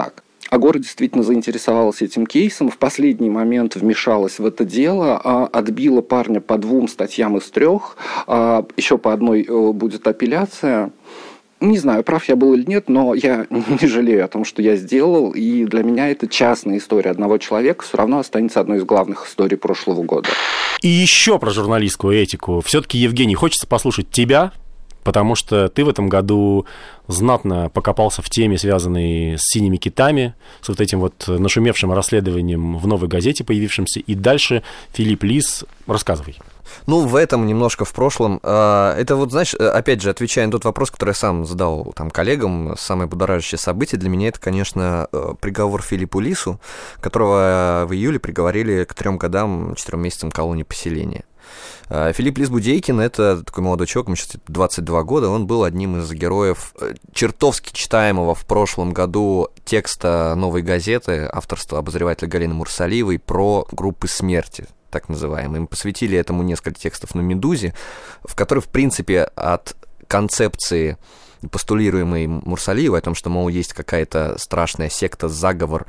Агора действительно заинтересовалась этим кейсом, в последний момент вмешалась в это дело, отбила парня по 2 статьям из 3, еще по одной будет апелляция. Не знаю, прав я был или нет, но я не жалею о том, что я сделал, и для меня это частная история одного человека все равно останется одной из главных историй прошлого года. И еще про журналистскую этику. Все-таки, Евгений, хочется послушать тебя, потому что ты в этом году знатно покопался в теме, связанной с синими китами, с вот этим вот нашумевшим расследованием в «Новой газете» появившимся. И дальше, Филипп Лис, рассказывай. Ну, в этом, немножко в прошлом. Это вот, знаешь, опять же, отвечая на тот вопрос, который я сам задал там коллегам, самое будоражащее событие для меня, это, конечно, приговор Филиппу Лису, которого в июле приговорили к 3 годам, 4 месяцам колонии поселения. Филипп Лис Будейкин — это такой молодой человек, ему сейчас 22 года, он был одним из героев чертовски читаемого в прошлом году текста «Новой газеты» авторства обозревателя Галины Мурсалиевой про группы смерти, так называемые. Мы посвятили этому несколько текстов на «Медузе», в которых, в принципе, от концепции, постулируемой Мурсалиевой, о том, что, мол, есть какая-то страшная секта, заговор,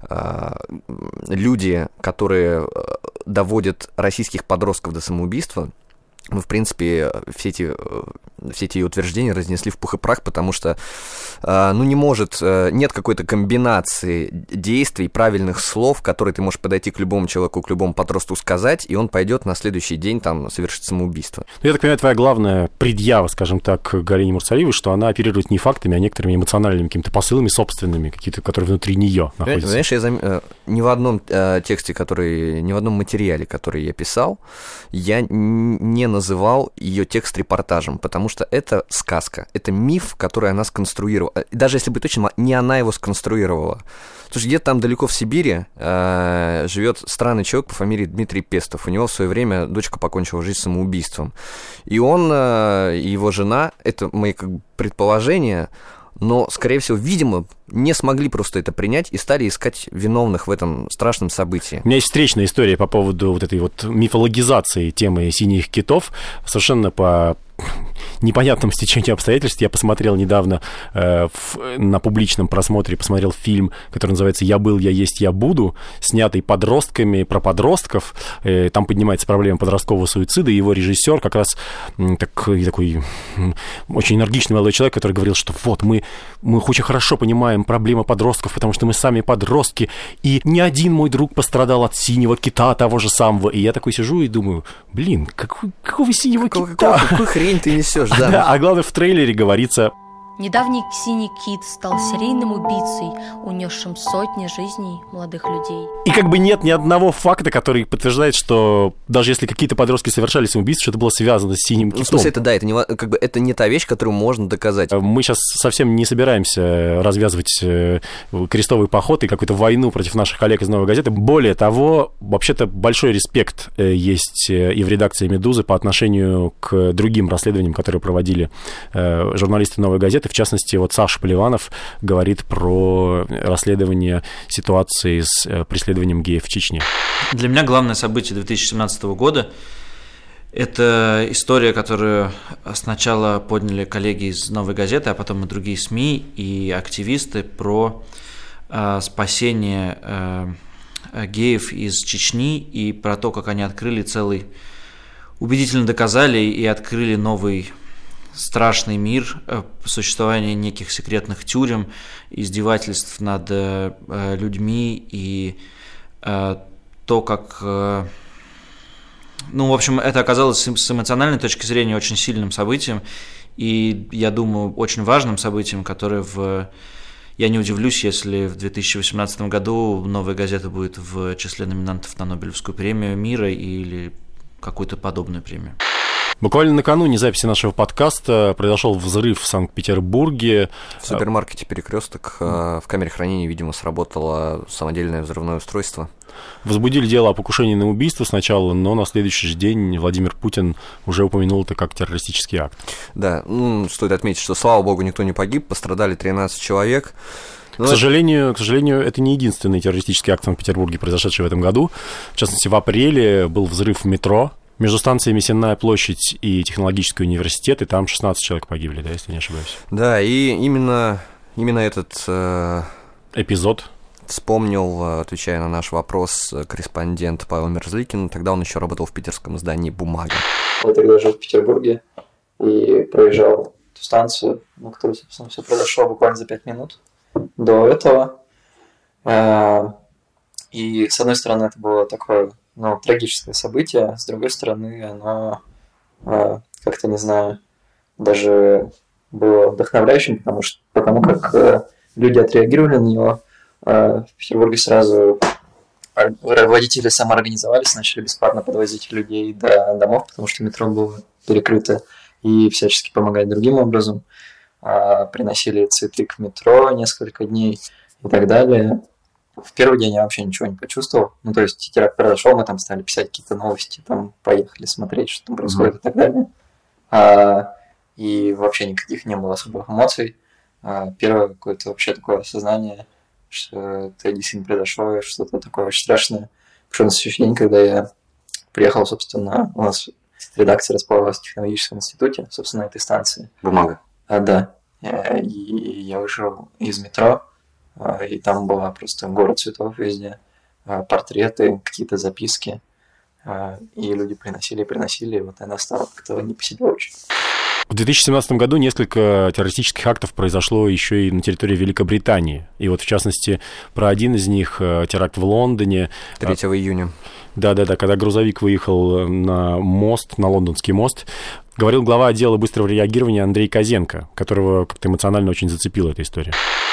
люди, которые доводят российских подростков до самоубийства, мы, в принципе, все эти утверждения разнесли в пух и прах, потому что, нет какой-то комбинации действий, правильных слов, которые ты можешь подойти к любому человеку, к любому подростку сказать, и он пойдет на следующий день там совершить самоубийство. Я так понимаю, твоя главная предъява, скажем так, к Галине Мурсалиевой, что она оперирует не фактами, а некоторыми эмоциональными какими-то посылами собственными, какие-то, которые внутри нее находятся. Знаешь, ни в одном тексте, ни в одном материале, который я писал, я не называл ее текст репортажем, потому что это сказка, это миф, который она сконструировала. Даже если быть точным, не она его сконструировала. Слушай, где-то там далеко в Сибири живет странный человек по фамилии Дмитрий Пестов. У него в свое время дочка покончила жизнь самоубийством. И он и его жена, это мои предположения, но, скорее всего, видимо, не смогли просто это принять и стали искать виновных в этом страшном событии. У меня есть встречная история по поводу вот этой вот мифологизации темы синих китов. Совершенно по непонятному стечению обстоятельств я посмотрел недавно на публичном просмотре, посмотрел фильм, который называется «Я был, я есть, я буду», снятый подростками, про подростков. Там поднимается проблема подросткового суицида, и его режиссер как раз такой очень энергичный молодой человек, который говорил, что вот мы очень хорошо понимаем проблемы подростков, потому что мы сами подростки, и ни один мой друг пострадал от синего кита того же самого. И я такой сижу и думаю, какого синего кита? Какую хрень ты несешь, да? Да, а главное, в трейлере говорится: недавний синий кит стал серийным убийцей, унесшим сотни жизней молодых людей. И как бы нет ни одного факта, который подтверждает, что даже если какие-то подростки совершали самоубийство, что это было связано с синим китом. В смысле, это не та вещь, которую можно доказать. Мы сейчас совсем не собираемся развязывать крестовый поход и какую-то войну против наших коллег из «Новой газеты». Более того, вообще-то большой респект есть и в редакции «Медузы» по отношению к другим расследованиям, которые проводили журналисты «Новой газеты». В частности, вот Саша Поливанов говорит про расследование ситуации с преследованием геев в Чечне. Для меня главное событие 2017 года – это история, которую сначала подняли коллеги из «Новой газеты», а потом и другие СМИ и активисты про спасение геев из Чечни и про то, как они убедительно доказали и открыли новый страшный мир, существование неких секретных тюрем, издевательств над людьми и то, как... в общем, это оказалось с эмоциональной точки зрения очень сильным событием и, я думаю, очень важным событием, которое я не удивлюсь, если в 2018 году «Новая газета» будет в числе номинантов на Нобелевскую премию мира или какую-то подобную премию. Буквально накануне записи нашего подкаста произошел взрыв в Санкт-Петербурге. В супермаркете «Перекресток» в камере хранения, видимо, сработало самодельное взрывное устройство. Возбудили дело о покушении на убийство сначала, но на следующий же день Владимир Путин уже упомянул это как террористический акт. Да, стоит отметить, что, слава богу, никто не погиб, пострадали 13 человек. К сожалению, это не единственный террористический акт в Санкт-Петербурге, произошедший в этом году. В частности, в апреле был взрыв в метро между станциями Сенная площадь и Технологический университет, и там 16 человек погибли, да, если не ошибаюсь. Да, и именно этот... эпизод вспомнил, отвечая на наш вопрос, корреспондент Павел Мерзликин. Тогда он еще работал в питерском издании «Бумага». Я тогда жил в Петербурге и проезжал эту станцию, на которой, собственно, все произошло буквально за 5 минут до этого. И, с одной стороны, это было такое, трагическое событие, с другой стороны, оно как-то, не знаю, даже было вдохновляющим, потому как люди отреагировали на него. В Петербурге сразу водители самоорганизовались, начали бесплатно подвозить людей до домов, потому что метро было перекрыто, и всячески помогать другим образом. Приносили цветы к метро несколько дней и так далее. В первый день я вообще ничего не почувствовал. То есть теракт произошел, мы там стали писать какие-то новости, там поехали смотреть, что там происходит и так далее. И вообще никаких не было особых эмоций. Первое какое-то вообще такое осознание, что это действительно произошло, что-то такое очень страшное. Пришло ощущение, когда я приехал, собственно, у нас редакция располагалась в технологическом институте, собственно, этой станции. «Бумага». Да. И я вышел из метро, и там была просто город цветов везде, портреты, какие-то записки, и люди приносили, и вот она стала как-то не по себе очень. В 2017 году несколько террористических актов произошло еще и на территории Великобритании. И вот, в частности, про один из них, теракт в Лондоне. 3 июня. Да, когда грузовик выехал на мост, на Лондонский мост, говорил глава отдела быстрого реагирования Андрей Козенко, которого как-то эмоционально очень зацепила эта история.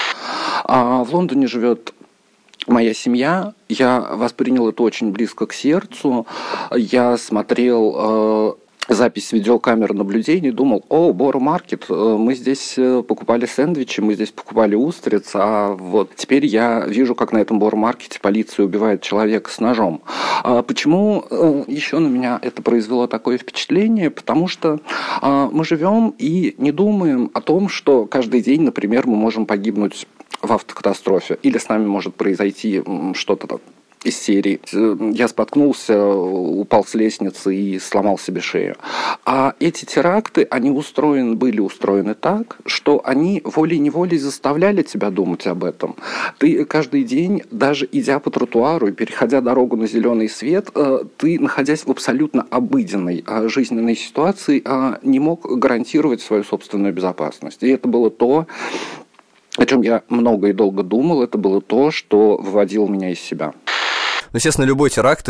В Лондоне живет моя семья. Я воспринял это очень близко к сердцу. Я смотрел запись видеокамер наблюдений, думал: Боро-маркет, мы здесь покупали сэндвичи, мы здесь покупали устриц, а вот теперь я вижу, как на этом Боро-маркете полиция убивает человека с ножом. Почему еще на меня это произвело такое впечатление? Потому что мы живем и не думаем о том, что каждый день, например, мы можем погибнуть в автокатастрофе, или с нами может произойти что-то из серии «Я споткнулся, упал с лестницы и сломал себе шею». А эти теракты, они были устроены так, что они волей-неволей заставляли тебя думать об этом. Ты каждый день, даже идя по тротуару и переходя дорогу на зеленый свет, ты, находясь в абсолютно обыденной жизненной ситуации, не мог гарантировать свою собственную безопасность. И это было то, о чем я много и долго думал, это было то, что выводило меня из себя. Естественно, любой теракт,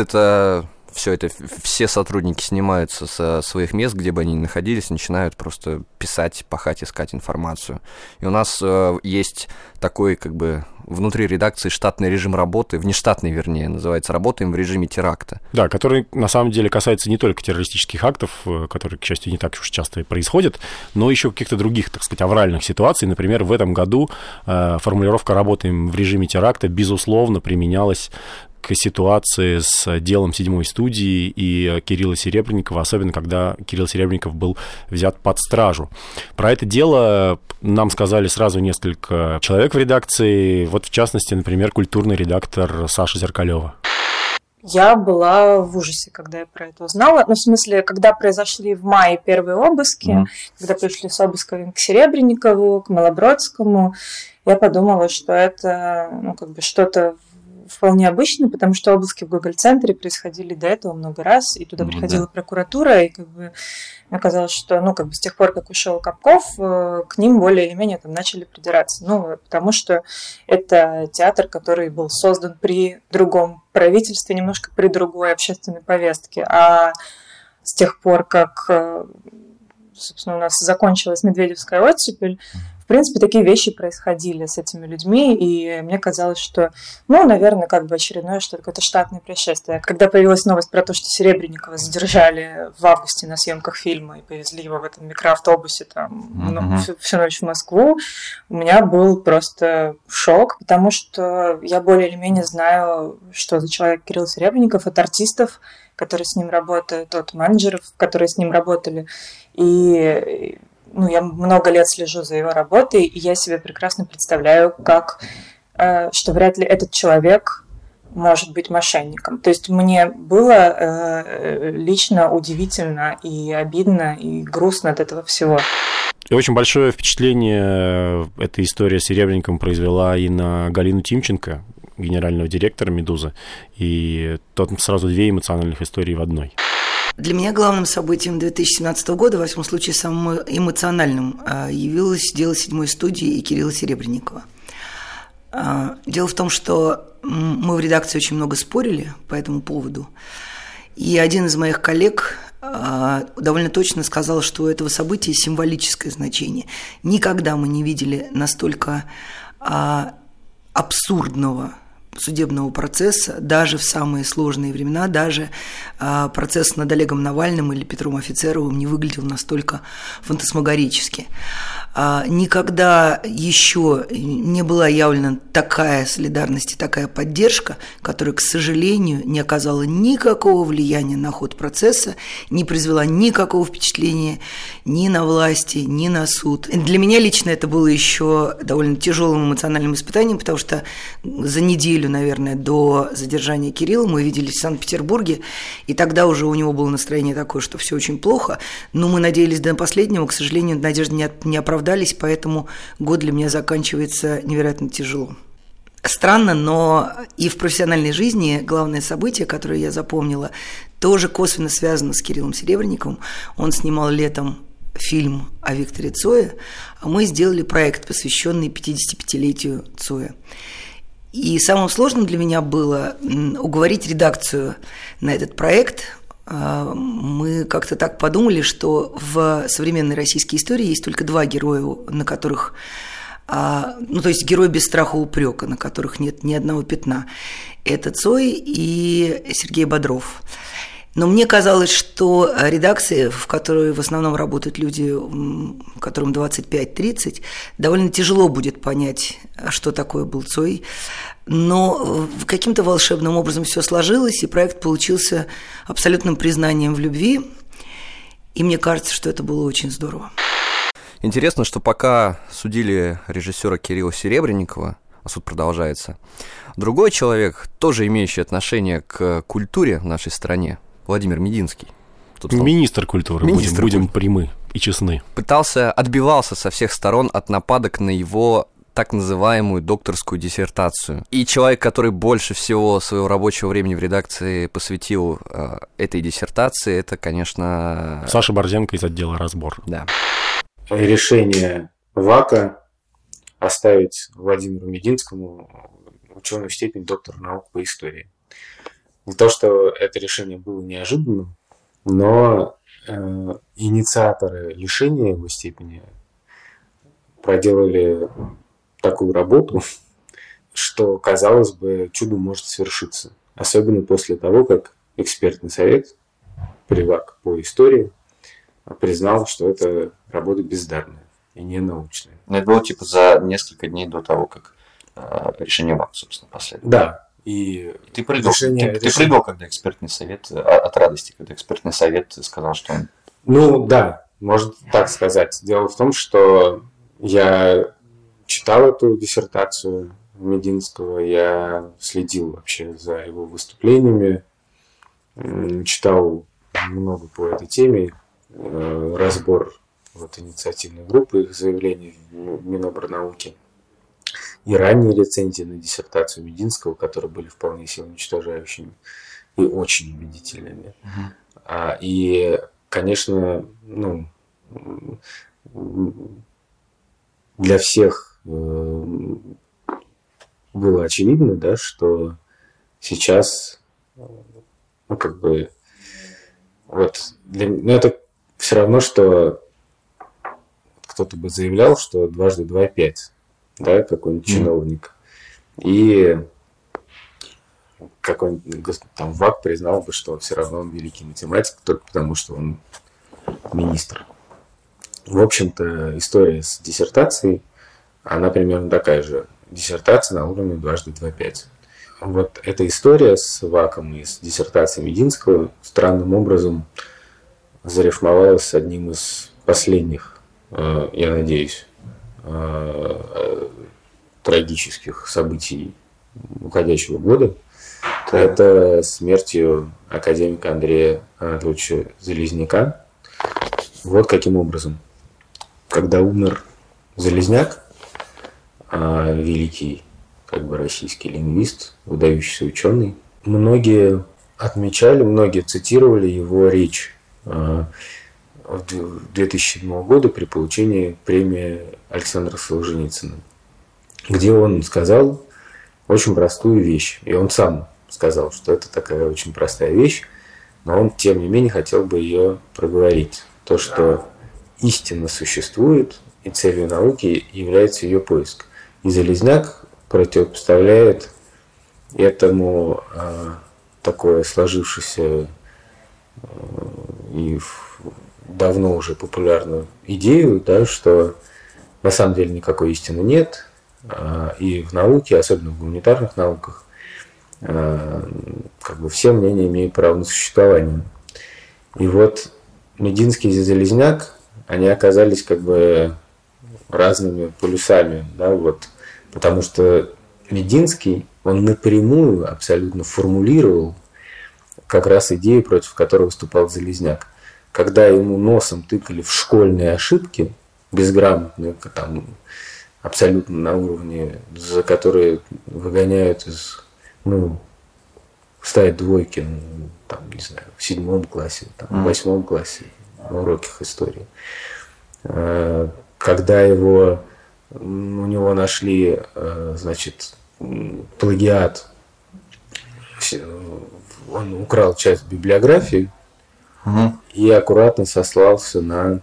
все сотрудники снимаются со своих мест, где бы они ни находились, начинают просто писать, пахать, искать информацию. И у нас есть такой, внутри редакции штатный режим работы, внештатный, вернее, называется, работаем в режиме теракта. Да, который, на самом деле, касается не только террористических актов, которые, к счастью, не так уж часто происходят, но еще каких-то других, так сказать, авральных ситуаций. Например, в этом году формулировка «работаем в режиме теракта» безусловно применялась к ситуации с делом 7-й студии и Кирилла Серебренникова, особенно когда Кирилл Серебренников был взят под стражу. Про это дело нам сказали сразу несколько человек в редакции, вот в частности, например, культурный редактор Саша Зеркалева. Я была в ужасе, когда я про это узнала. В смысле, когда произошли в мае первые обыски, когда пришли с обысками к Серебренникову, к Малобродскому, я подумала, что это что-то вполне обычно, потому что обыски в Гоголь-центре происходили до этого много раз, и туда приходила прокуратура, и мне казалось, что с тех пор, как ушел Капков, к ним более или менее начали придираться. Потому что это театр, который был создан при другом правительстве, немножко при другой общественной повестке. А с тех пор, как, собственно, у нас закончилась Медведевская оттепель, в принципе, такие вещи происходили с этими людьми, и мне казалось, что, наверное, очередное какое-то штатное происшествие. Когда появилась новость про то, что Серебренникова задержали в августе на съемках фильма и повезли его в этом микроавтобусе всю ночь в Москву, у меня был просто шок, потому что я более или менее знаю, что за человек Кирилл Серебренников, от артистов, которые с ним работают, от менеджеров, которые с ним работали, и я много лет слежу за его работой, и я себе прекрасно представляю, что вряд ли этот человек может быть мошенником. То есть мне было лично удивительно и обидно, и грустно от этого всего. И очень большое впечатление эта история с Серебренниковым произвела и на Галину Тимченко, генерального директора «Медузы», и тут сразу две эмоциональных истории в одной. Для меня главным событием 2017 года, во всяком случае, самым эмоциональным, явилось дело 7-й студии и Кирилла Серебренникова. Дело в том, что мы в редакции очень много спорили по этому поводу, и один из моих коллег довольно точно сказал, что у этого события символическое значение. Никогда мы не видели настолько абсурдного судебного процесса, даже в самые сложные времена, даже процесс над Олегом Навальным или Петром Офицеровым не выглядел настолько фантасмагорически. Никогда еще не была явлена такая солидарность и такая поддержка, которая, к сожалению, не оказала никакого влияния на ход процесса, не произвела никакого впечатления ни на власти, ни на суд. Для меня лично это было еще довольно тяжелым эмоциональным испытанием, потому что за неделю, наверное, до задержания Кирилла мы виделись в Санкт-Петербурге, и тогда уже у него было настроение такое, что все очень плохо, но мы надеялись до последнего, к сожалению, надежды не оправдались, поэтому год для меня заканчивается невероятно тяжело. Странно, но и в профессиональной жизни главное событие, которое я запомнила, тоже косвенно связано с Кириллом Серебренниковым. Он снимал летом фильм о Викторе Цое, а мы сделали проект, посвященный 55-летию Цоя. И самым сложным для меня было уговорить редакцию на этот проект. Мы как-то так подумали, что в современной российской истории есть только два героя, на которых, то есть герой без страха упрека, на которых нет ни одного пятна. Это Цой и Сергей Бодров. Но мне казалось, что редакции, в которой в основном работают люди, которым 25-30, довольно тяжело будет понять, что такое был Цой. Но каким-то волшебным образом все сложилось, и проект получился абсолютным признанием в любви. И мне кажется, что это было очень здорово. Интересно, что пока судили режиссера Кирилла Серебренникова, а суд продолжается, другой человек, тоже имеющий отношение к культуре в нашей стране, Владимир Мединский. Министр культуры, будем прямы и честны. Отбивался со всех сторон от нападок на его так называемую докторскую диссертацию. И человек, который больше всего своего рабочего времени в редакции посвятил этой диссертации, это, конечно... Саша Борзенко из отдела «Разбор». Да. Решение ВАКа оставить Владимиру Мединскому ученую степень доктора наук по истории. Не то, что это решение было неожиданным, но инициаторы лишения его степени проделали такую работу, что, казалось бы, чудо может свершиться. Особенно после того, как экспертный совет при ВАК по истории признал, что это работа бездарная и не научная. Но это было типа за несколько дней до того, как решение ВАК, собственно, последовало. Да. И ты прыгал, ты прыгал, когда экспертный совет, от радости, когда экспертный совет сказал, что он... Ну, да, можно так сказать. Дело в том, что я читал эту диссертацию Мединского, я следил вообще за его выступлениями, читал много по этой теме, разбор инициативной группы, их заявлений в Минобрнауки и ранние рецензии на диссертацию Мединского, которые были вполне себе уничтожающими и очень убедительными. И, конечно, для всех было очевидно, да, что сейчас, это все равно, что кто-то бы заявлял, что 2 × 2 = 5, да, какой-нибудь чиновник, и какой-нибудь там ВАК признал бы, что все равно он великий математик, только потому, что он министр. В общем-то, история с диссертацией, она примерно такая же. Диссертация на уровне 2 × 2 = 5. Вот эта история с ВАКом и с диссертацией Мединского странным образом зарифмовалась с одним из последних, я надеюсь, трагических событий уходящего года. Это смертью академика Андрея Анатольевича Залезняка. Вот каким образом. Когда умер Залезняк, великий как бы российский лингвист, выдающийся ученый. Многие отмечали, многие цитировали его речь 2007 года при получении премии Александра Солженицына, где он сказал очень простую вещь. И он сам сказал, что это такая очень простая вещь, но он, тем не менее, хотел бы ее проговорить. То, что истина существует, и целью науки является ее поиск. И Залезняк противопоставляет этому такое сложившееся и давно уже популярную идею, да, что на самом деле никакой истины нет, и в науке, особенно в гуманитарных науках, как бы все мнения имеют право на существование. И вот Мединский и Залезняк, они оказались как бы разными полюсами, да, вот, потому что Мединский, он напрямую абсолютно формулировал как раз идею, против которой выступал Залезняк. Когда ему носом тыкали в школьные ошибки, безграмотные, там, абсолютно на уровне, за которые выгоняют из, ставят двойки, там, не знаю, в 7 классе, там, в 8 классе на уроках истории. Когда у него нашли, значит, плагиат, он украл часть библиографии и аккуратно сослался на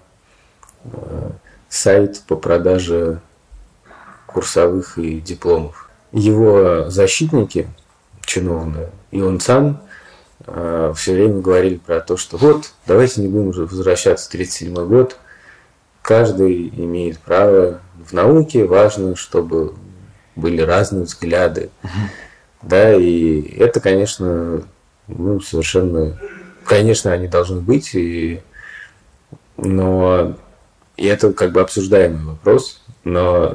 сайт по продаже курсовых и дипломов. Его защитники чиновные, и он сам все время говорили про то, что вот, давайте не будем уже возвращаться в 1937 год, каждый имеет право в науке, важно, чтобы были разные взгляды. Да, и это, конечно, совершенно... Конечно, они должны быть, но и это как бы обсуждаемый вопрос, но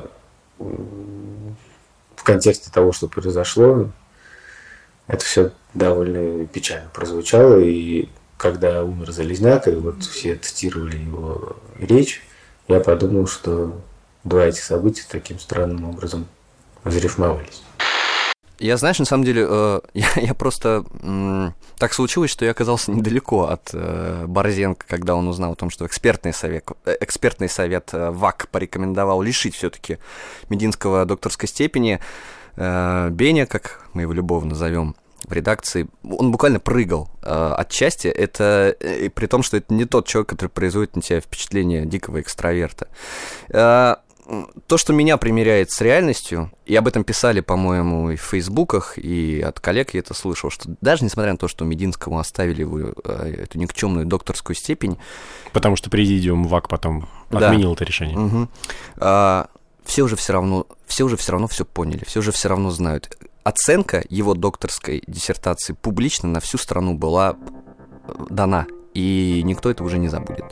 в контексте того, что произошло, это все довольно печально прозвучало, и когда умер Залезняк, и вот все цитировали его речь, я подумал, что два этих события таким странным образом зарифмовались. Я, знаешь, на самом деле, я просто... Так случилось, что я оказался недалеко от Борзенко, когда он узнал о том, что экспертный совет ВАК порекомендовал лишить все-таки Мединского докторской степени. Беня, как мы его любовно назовем в редакции, он буквально прыгал от счастья. Это при том, что это не тот человек, который производит на тебя впечатление дикого экстраверта. То, что меня примеряет с реальностью, и об этом писали, по-моему, и в фейсбуках, и от коллег я это слышал, что даже несмотря на то, что Мединскому оставили эту никчемную докторскую степень... Потому что президиум ВАК потом отменил это решение. Все уже все равно все поняли, все уже все равно знают. Оценка его докторской диссертации публично на всю страну была дана, и никто это уже не забудет.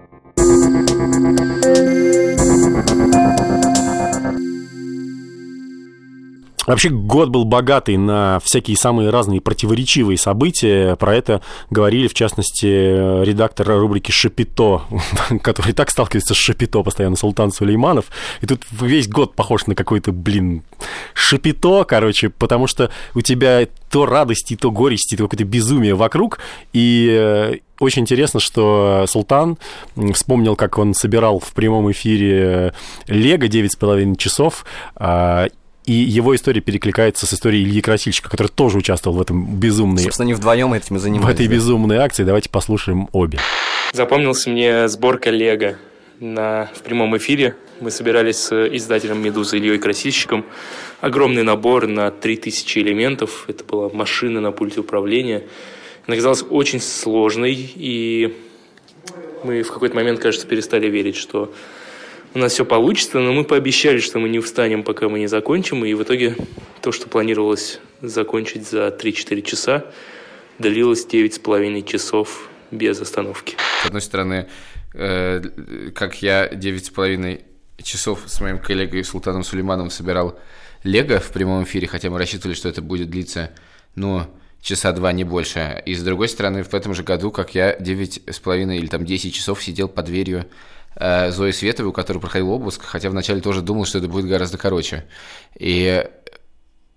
Вообще, год был богатый на всякие самые разные противоречивые события. Про это говорили, в частности, редактор рубрики «Шапито», который так сталкивается с Шапито постоянно, Султан Сулейманов. И тут весь год похож на какой-то, Шапито, потому что у тебя то радости, то горести, то какое-то безумие вокруг. И очень интересно, что Султан вспомнил, как он собирал в прямом эфире «Лего» 9,5 часов, и его история перекликается с историей Ильи Красильщика, который тоже участвовал в этом безумной... Собственно, они вдвоем этим и занимались. В этой безумной акции. Давайте послушаем обе. Запомнился мне сборка «Лего» в прямом эфире. Мы собирались с издателем «Медузы» Ильей Красильщиком. Огромный набор на 3000 элементов. Это была машина на пульте управления. Она оказалась очень сложной, и мы в какой-то момент, кажется, перестали верить, что у нас все получится, но мы пообещали, что мы не встанем, пока мы не закончим, и в итоге то, что планировалось закончить за 3-4 часа, длилось 9,5 часов без остановки. С одной стороны, как я 9,5 часов с моим коллегой Султаном Сулеймановым собирал «Лего» в прямом эфире, хотя мы рассчитывали, что это будет длиться, часа 2, не больше. И с другой стороны, в этом же году, как я 9,5 или 10 часов сидел под дверью Зои Световой, у которой проходил обыск, хотя вначале тоже думал, что это будет гораздо короче. И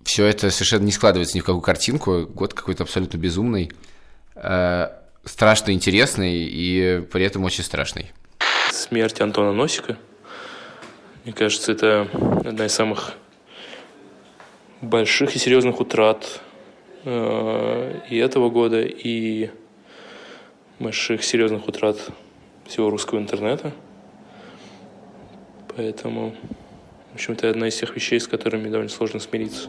все это совершенно не складывается ни в какую картинку. Год какой-то абсолютно безумный, страшно интересный и при этом очень страшный. Смерть Антона Носика. Мне кажется, это одна из самых больших и серьезных утрат и этого года, и больших серьезных утрат всего русского интернета. Поэтому, в общем, это одна из тех вещей, с которыми довольно сложно смириться.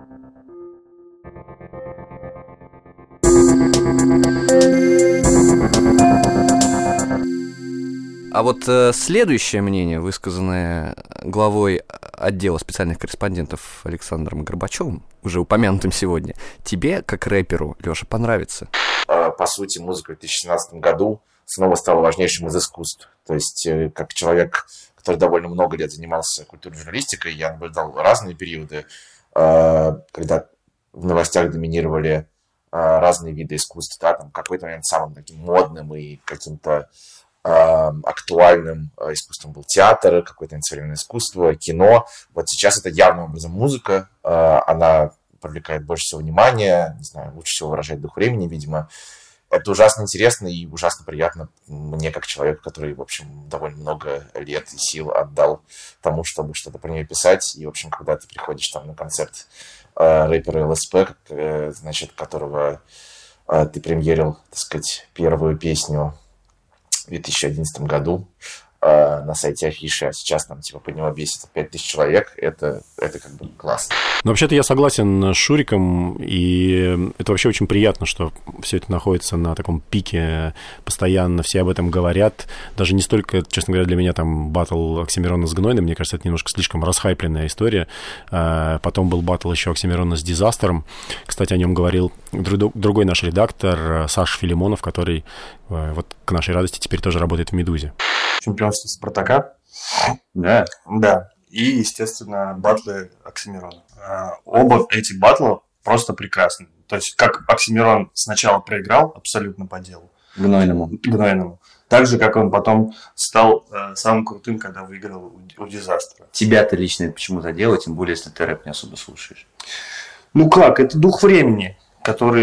А вот следующее мнение, высказанное главой отдела специальных корреспондентов Александром Горбачевым, уже упомянутым сегодня, тебе, как рэперу, Лёша, понравится? По сути, музыка в 2017 году снова стала важнейшим из искусств. То есть, как человек, который довольно много лет занимался культурной журналистикой, я наблюдал разные периоды, когда в новостях доминировали разные виды искусств. Да, там, в какой-то момент самым таким модным и каким-то актуальным искусством был театр, какое-то современное искусство, кино. Вот сейчас это явным образом музыка, она привлекает больше всего внимания, не знаю, лучше всего выражает дух времени, видимо. Это ужасно интересно и ужасно приятно мне, как человеку, который, в общем, довольно много лет и сил отдал тому, чтобы что-то про нее писать. И, в общем, когда ты приходишь там на концерт рэпера ЛСП, значит, которого ты премьерил, так сказать, первую песню в 2011 году на сайте Афиши, а сейчас там типа под него бесит 5000 человек, это как бы классно. Но вообще-то я согласен с Шуриком, и это вообще очень приятно, что все это находится на таком пике, постоянно все об этом говорят. Даже не столько, честно говоря, для меня там баттл Оксимирона с Гнойным, мне кажется, это немножко слишком расхайпленная история. Потом был баттл еще Оксимирона с Дизастером. Кстати, о нем говорил другой наш редактор Саша Филимонов, который вот к нашей радости теперь тоже работает в «Медузе». Чемпионство Спартака. Да. Да. И, естественно, баттлы Оксимирона. Оба эти батла просто прекрасны. То есть, как Оксимирон сначала проиграл абсолютно по делу. Гнойному. Так же, как он потом стал самым крутым, когда выиграл у Дизастера. Тебя-то лично это почему задело, тем более, если ты рэп не особо слушаешь. Ну как, это дух времени, который,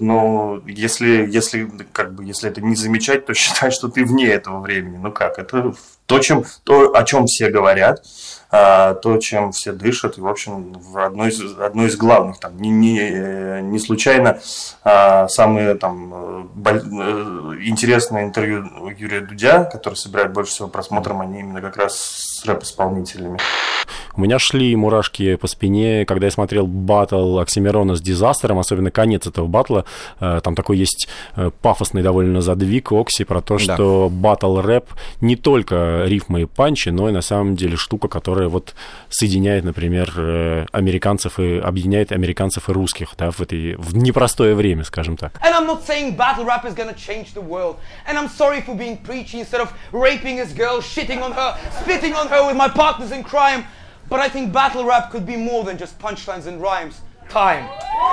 если это не замечать, то считай, что ты вне этого времени. Ну как, это то, о чем все говорят, то, чем все дышат, и, в общем, одно из главных, там, не случайно самое там интересное интервью Юрия Дудя, который собирает больше всего просмотров, они именно как раз с рэп-исполнителями. У меня шли мурашки по спине, когда я смотрел баттл Оксимирона с Дизастером, особенно конец этого баттла. Там такой есть пафосный довольно задвиг Окси про то, что баттл-рэп не только рифмы и панчи, но и на самом деле штука, которая вот соединяет, например, американцев и объединяет американцев и русских, да, в непростое время, скажем так. And I'm not saying battle rap is gonna change the world. And I'm sorry for being preachy instead of raping his girl, shitting on her, spitting on her with my partners in crime. But I think battle rap could be more than just punchlines and rhymes. Time.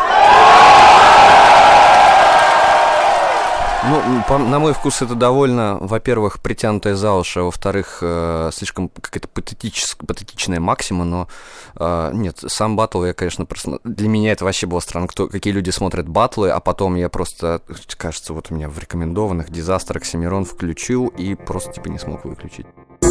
Ну, на мой вкус, это довольно, во-первых, притянутая за уши, а во-вторых, слишком какая-то патетичная максима, но нет, сам баттл, я, конечно, просто... Для меня это вообще было странно, какие люди смотрят баттлы, а потом я просто, кажется, вот у меня в рекомендованных Дизастер, Оксимирон включил и просто типа не смог выключить.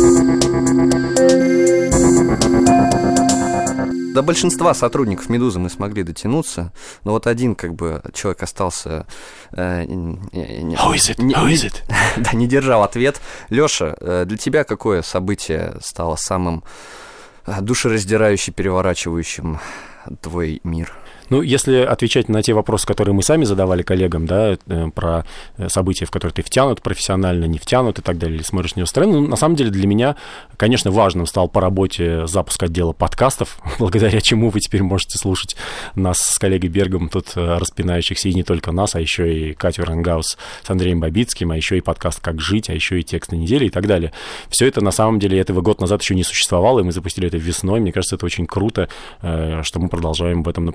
До большинства сотрудников «Медузы» мы смогли дотянуться, но вот один как бы человек остался... Who is it? Да, не держал ответ. Лёша, для тебя какое событие стало самым душераздирающим, переворачивающим твой мир? Ну, если отвечать на те вопросы, которые мы сами задавали коллегам, да, про события, в которые ты втянут профессионально, не втянут и так далее, или смотришь на него стороны, ну, на самом деле для меня, конечно, важным стал по работе запуск отдела подкастов, благодаря чему вы теперь можете слушать нас с коллегой Бергом, тут распинающихся и не только нас, а еще и Катю Рангаус с Андреем Бабицким, а еще и подкаст «Как жить», а еще и текст на неделе и так далее. Все это, на самом деле, этого год назад еще не существовало, и мы запустили это весной. Мне кажется, это очень круто, что мы продолжаем в этом направлении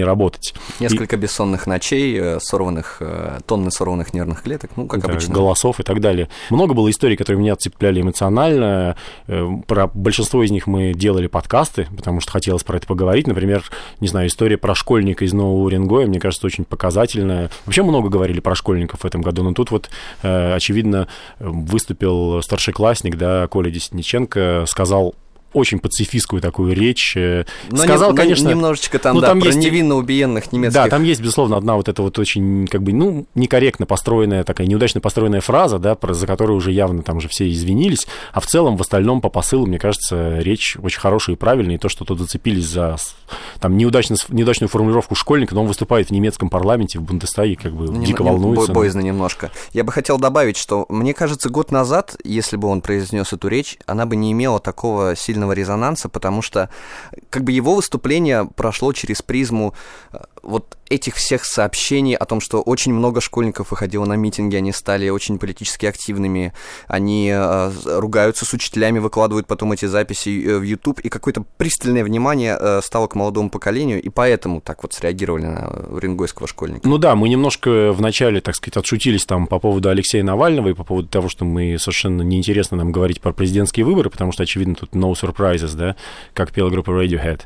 переработать. Несколько бессонных ночей, тонны сорванных нервных клеток, ну, как обычно. Голосов и так далее. Много было историй, которые меня цепляли эмоционально. Про большинство из них мы делали подкасты, потому что хотелось про это поговорить. Например, не знаю, история про школьника из Нового Уренгоя, мне кажется, очень показательная. Вообще много говорили про школьников в этом году, но тут вот, очевидно, выступил старшеклассник, да, Коля Десниченко, сказал очень пацифистскую такую речь. Сказал, конечно... Немножечко там, про есть... невинно убиенных немецких... Да, там есть, безусловно, одна вот эта вот очень, как бы, ну, некорректно построенная, такая неудачно построенная фраза, да, за которую уже явно там же все извинились, а в целом, в остальном, по посылу, мне кажется, речь очень хорошая и правильная, и то, что тут зацепились за там неудачную формулировку школьника, но он выступает в немецком парламенте, в Бундестаге, как бы дико волнуется. Боязно немножко. Я бы хотел добавить, что, мне кажется, год назад, если бы он произнес эту речь, она бы не имела такого сильного резонанса, потому что как бы его выступление прошло через призму вот этих всех сообщений о том, что очень много школьников выходило на митинги, они стали очень политически активными, они ругаются с учителями, выкладывают потом эти записи в YouTube, и какое-то пристальное внимание стало к молодому поколению, и поэтому так вот среагировали на уренгойского школьника. Ну да, мы немножко вначале, так сказать, отшутились там по поводу Алексея Навального и по поводу того, что мы совершенно неинтересно нам говорить про президентские выборы, потому что, очевидно, тут no surprises, да, как пела группа Radiohead.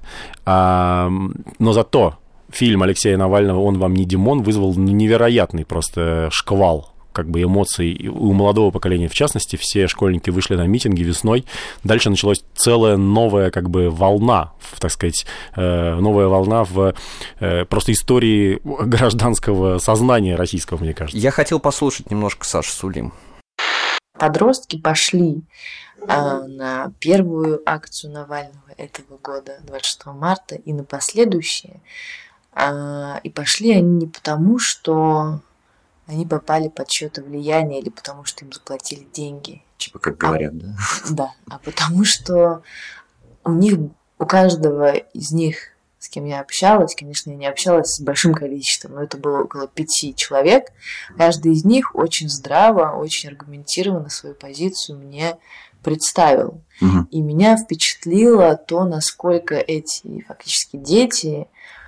Но зато фильм Алексея Навального «Он вам не Димон» вызвал невероятный просто шквал как бы эмоций у молодого поколения. В частности, все школьники вышли на митинги весной. Дальше началась целая новая как бы волна, так сказать, новая волна в просто истории гражданского сознания российского, мне кажется. Я хотел послушать немножко Сашу Сулим. Подростки пошли на первую акцию Навального этого года, 26 марта, и на последующие. И пошли они не потому, что они попали под чьё-то влияние или потому, что им заплатили деньги. Типа как говорят, да? Да, а потому что у каждого из них, с кем я общалась, конечно, я не общалась с большим количеством, но это было около 5 человек, каждый из них очень здраво, очень аргументированно свою позицию мне представил. Угу. И меня впечатлило то, насколько эти фактически дети,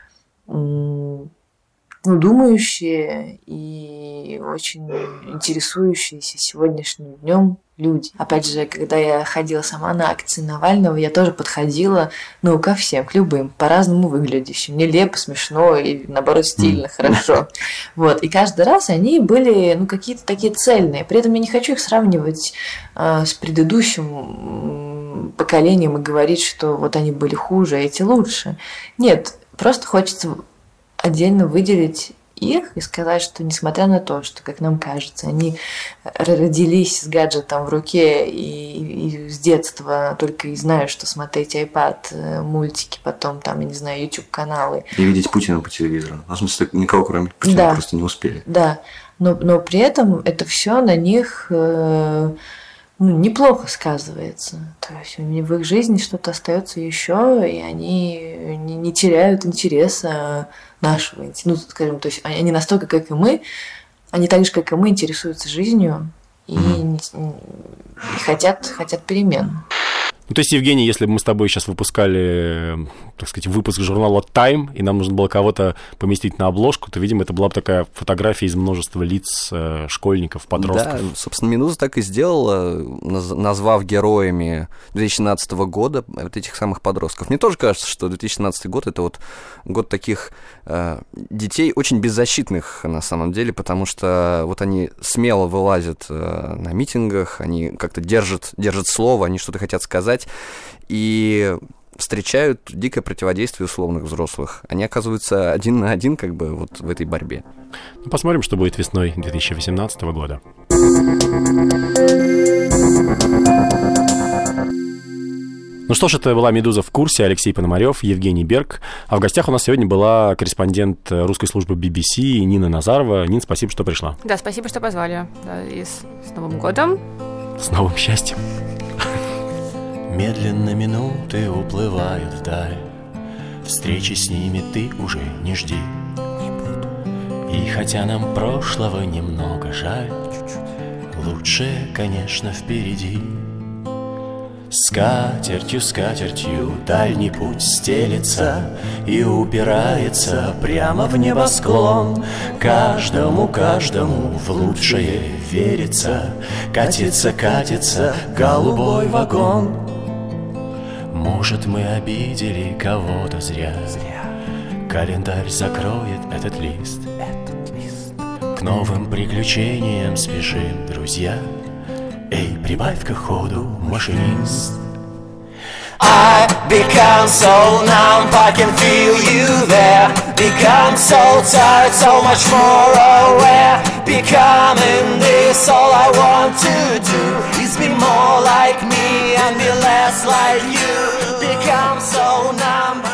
думающие и очень интересующиеся сегодняшним днем люди. Опять же, когда я ходила сама на акции Навального, я тоже подходила, ко всем, к любым, по-разному выглядящим. Нелепо, смешно и, наоборот, стильно, хорошо. Вот. И каждый раз они были, какие-то такие цельные. При этом я не хочу их сравнивать с предыдущим поколением и говорить, что вот они были хуже, а эти лучше. Нет, просто хочется отдельно выделить их и сказать, что несмотря на то, что, как нам кажется, они родились с гаджетом в руке и с детства только и знают, что смотреть iPad, мультики, потом там, я не знаю, YouTube-каналы. И видеть Путина по телевизору. В смысле, никого кроме Путина просто не успели. Да, но при этом это все на них неплохо сказывается. То есть в их жизни что-то остается еще, и они не теряют интереса нашего. Скажем, то есть они настолько, как и мы, они так же, как и мы, интересуются жизнью и хотят перемен. То есть, Евгений, если бы мы с тобой сейчас выпускали, так сказать, выпуск журнала Time, и нам нужно было кого-то поместить на обложку, то, видимо, это была бы такая фотография из множества лиц школьников, подростков. Да, собственно, «Медуза» так и сделала, назвав героями 2017 года вот этих самых подростков. Мне тоже кажется, что 2017 год — это вот год таких детей, очень беззащитных на самом деле, потому что вот они смело вылазят на митингах, они как-то держат слово, они что-то хотят сказать, и встречают дикое противодействие условных взрослых. Они оказываются один на один как бы вот в этой борьбе. Посмотрим, что будет весной 2018 года. Ну что ж, это была «Медуза в курсе», Алексей Пономарев, Евгений Берг. А в гостях у нас сегодня была корреспондент русской службы BBC Нина Назарова. Нин, спасибо, что пришла. Да, спасибо, что позвали. Да, и с Новым годом. С новым счастьем. Медленно минуты уплывают вдаль, встречи с ними ты уже не жди. И хотя нам прошлого немного жаль, лучшее, конечно, впереди. Скатертью, скатертью дальний путь стелется и упирается прямо в небосклон. Каждому, каждому в лучшее верится. Катится, катится голубой вагон. Может, мы обидели кого-то зря. Календарь закроет этот лист. К новым приключениям спешим, друзья. Эй, прибавь-ка ходу, машинист. I become so numb, I can feel you there. Become so tired, so much more aware. Becoming this, all I want to do is be more like me and be less like you. Become so numb.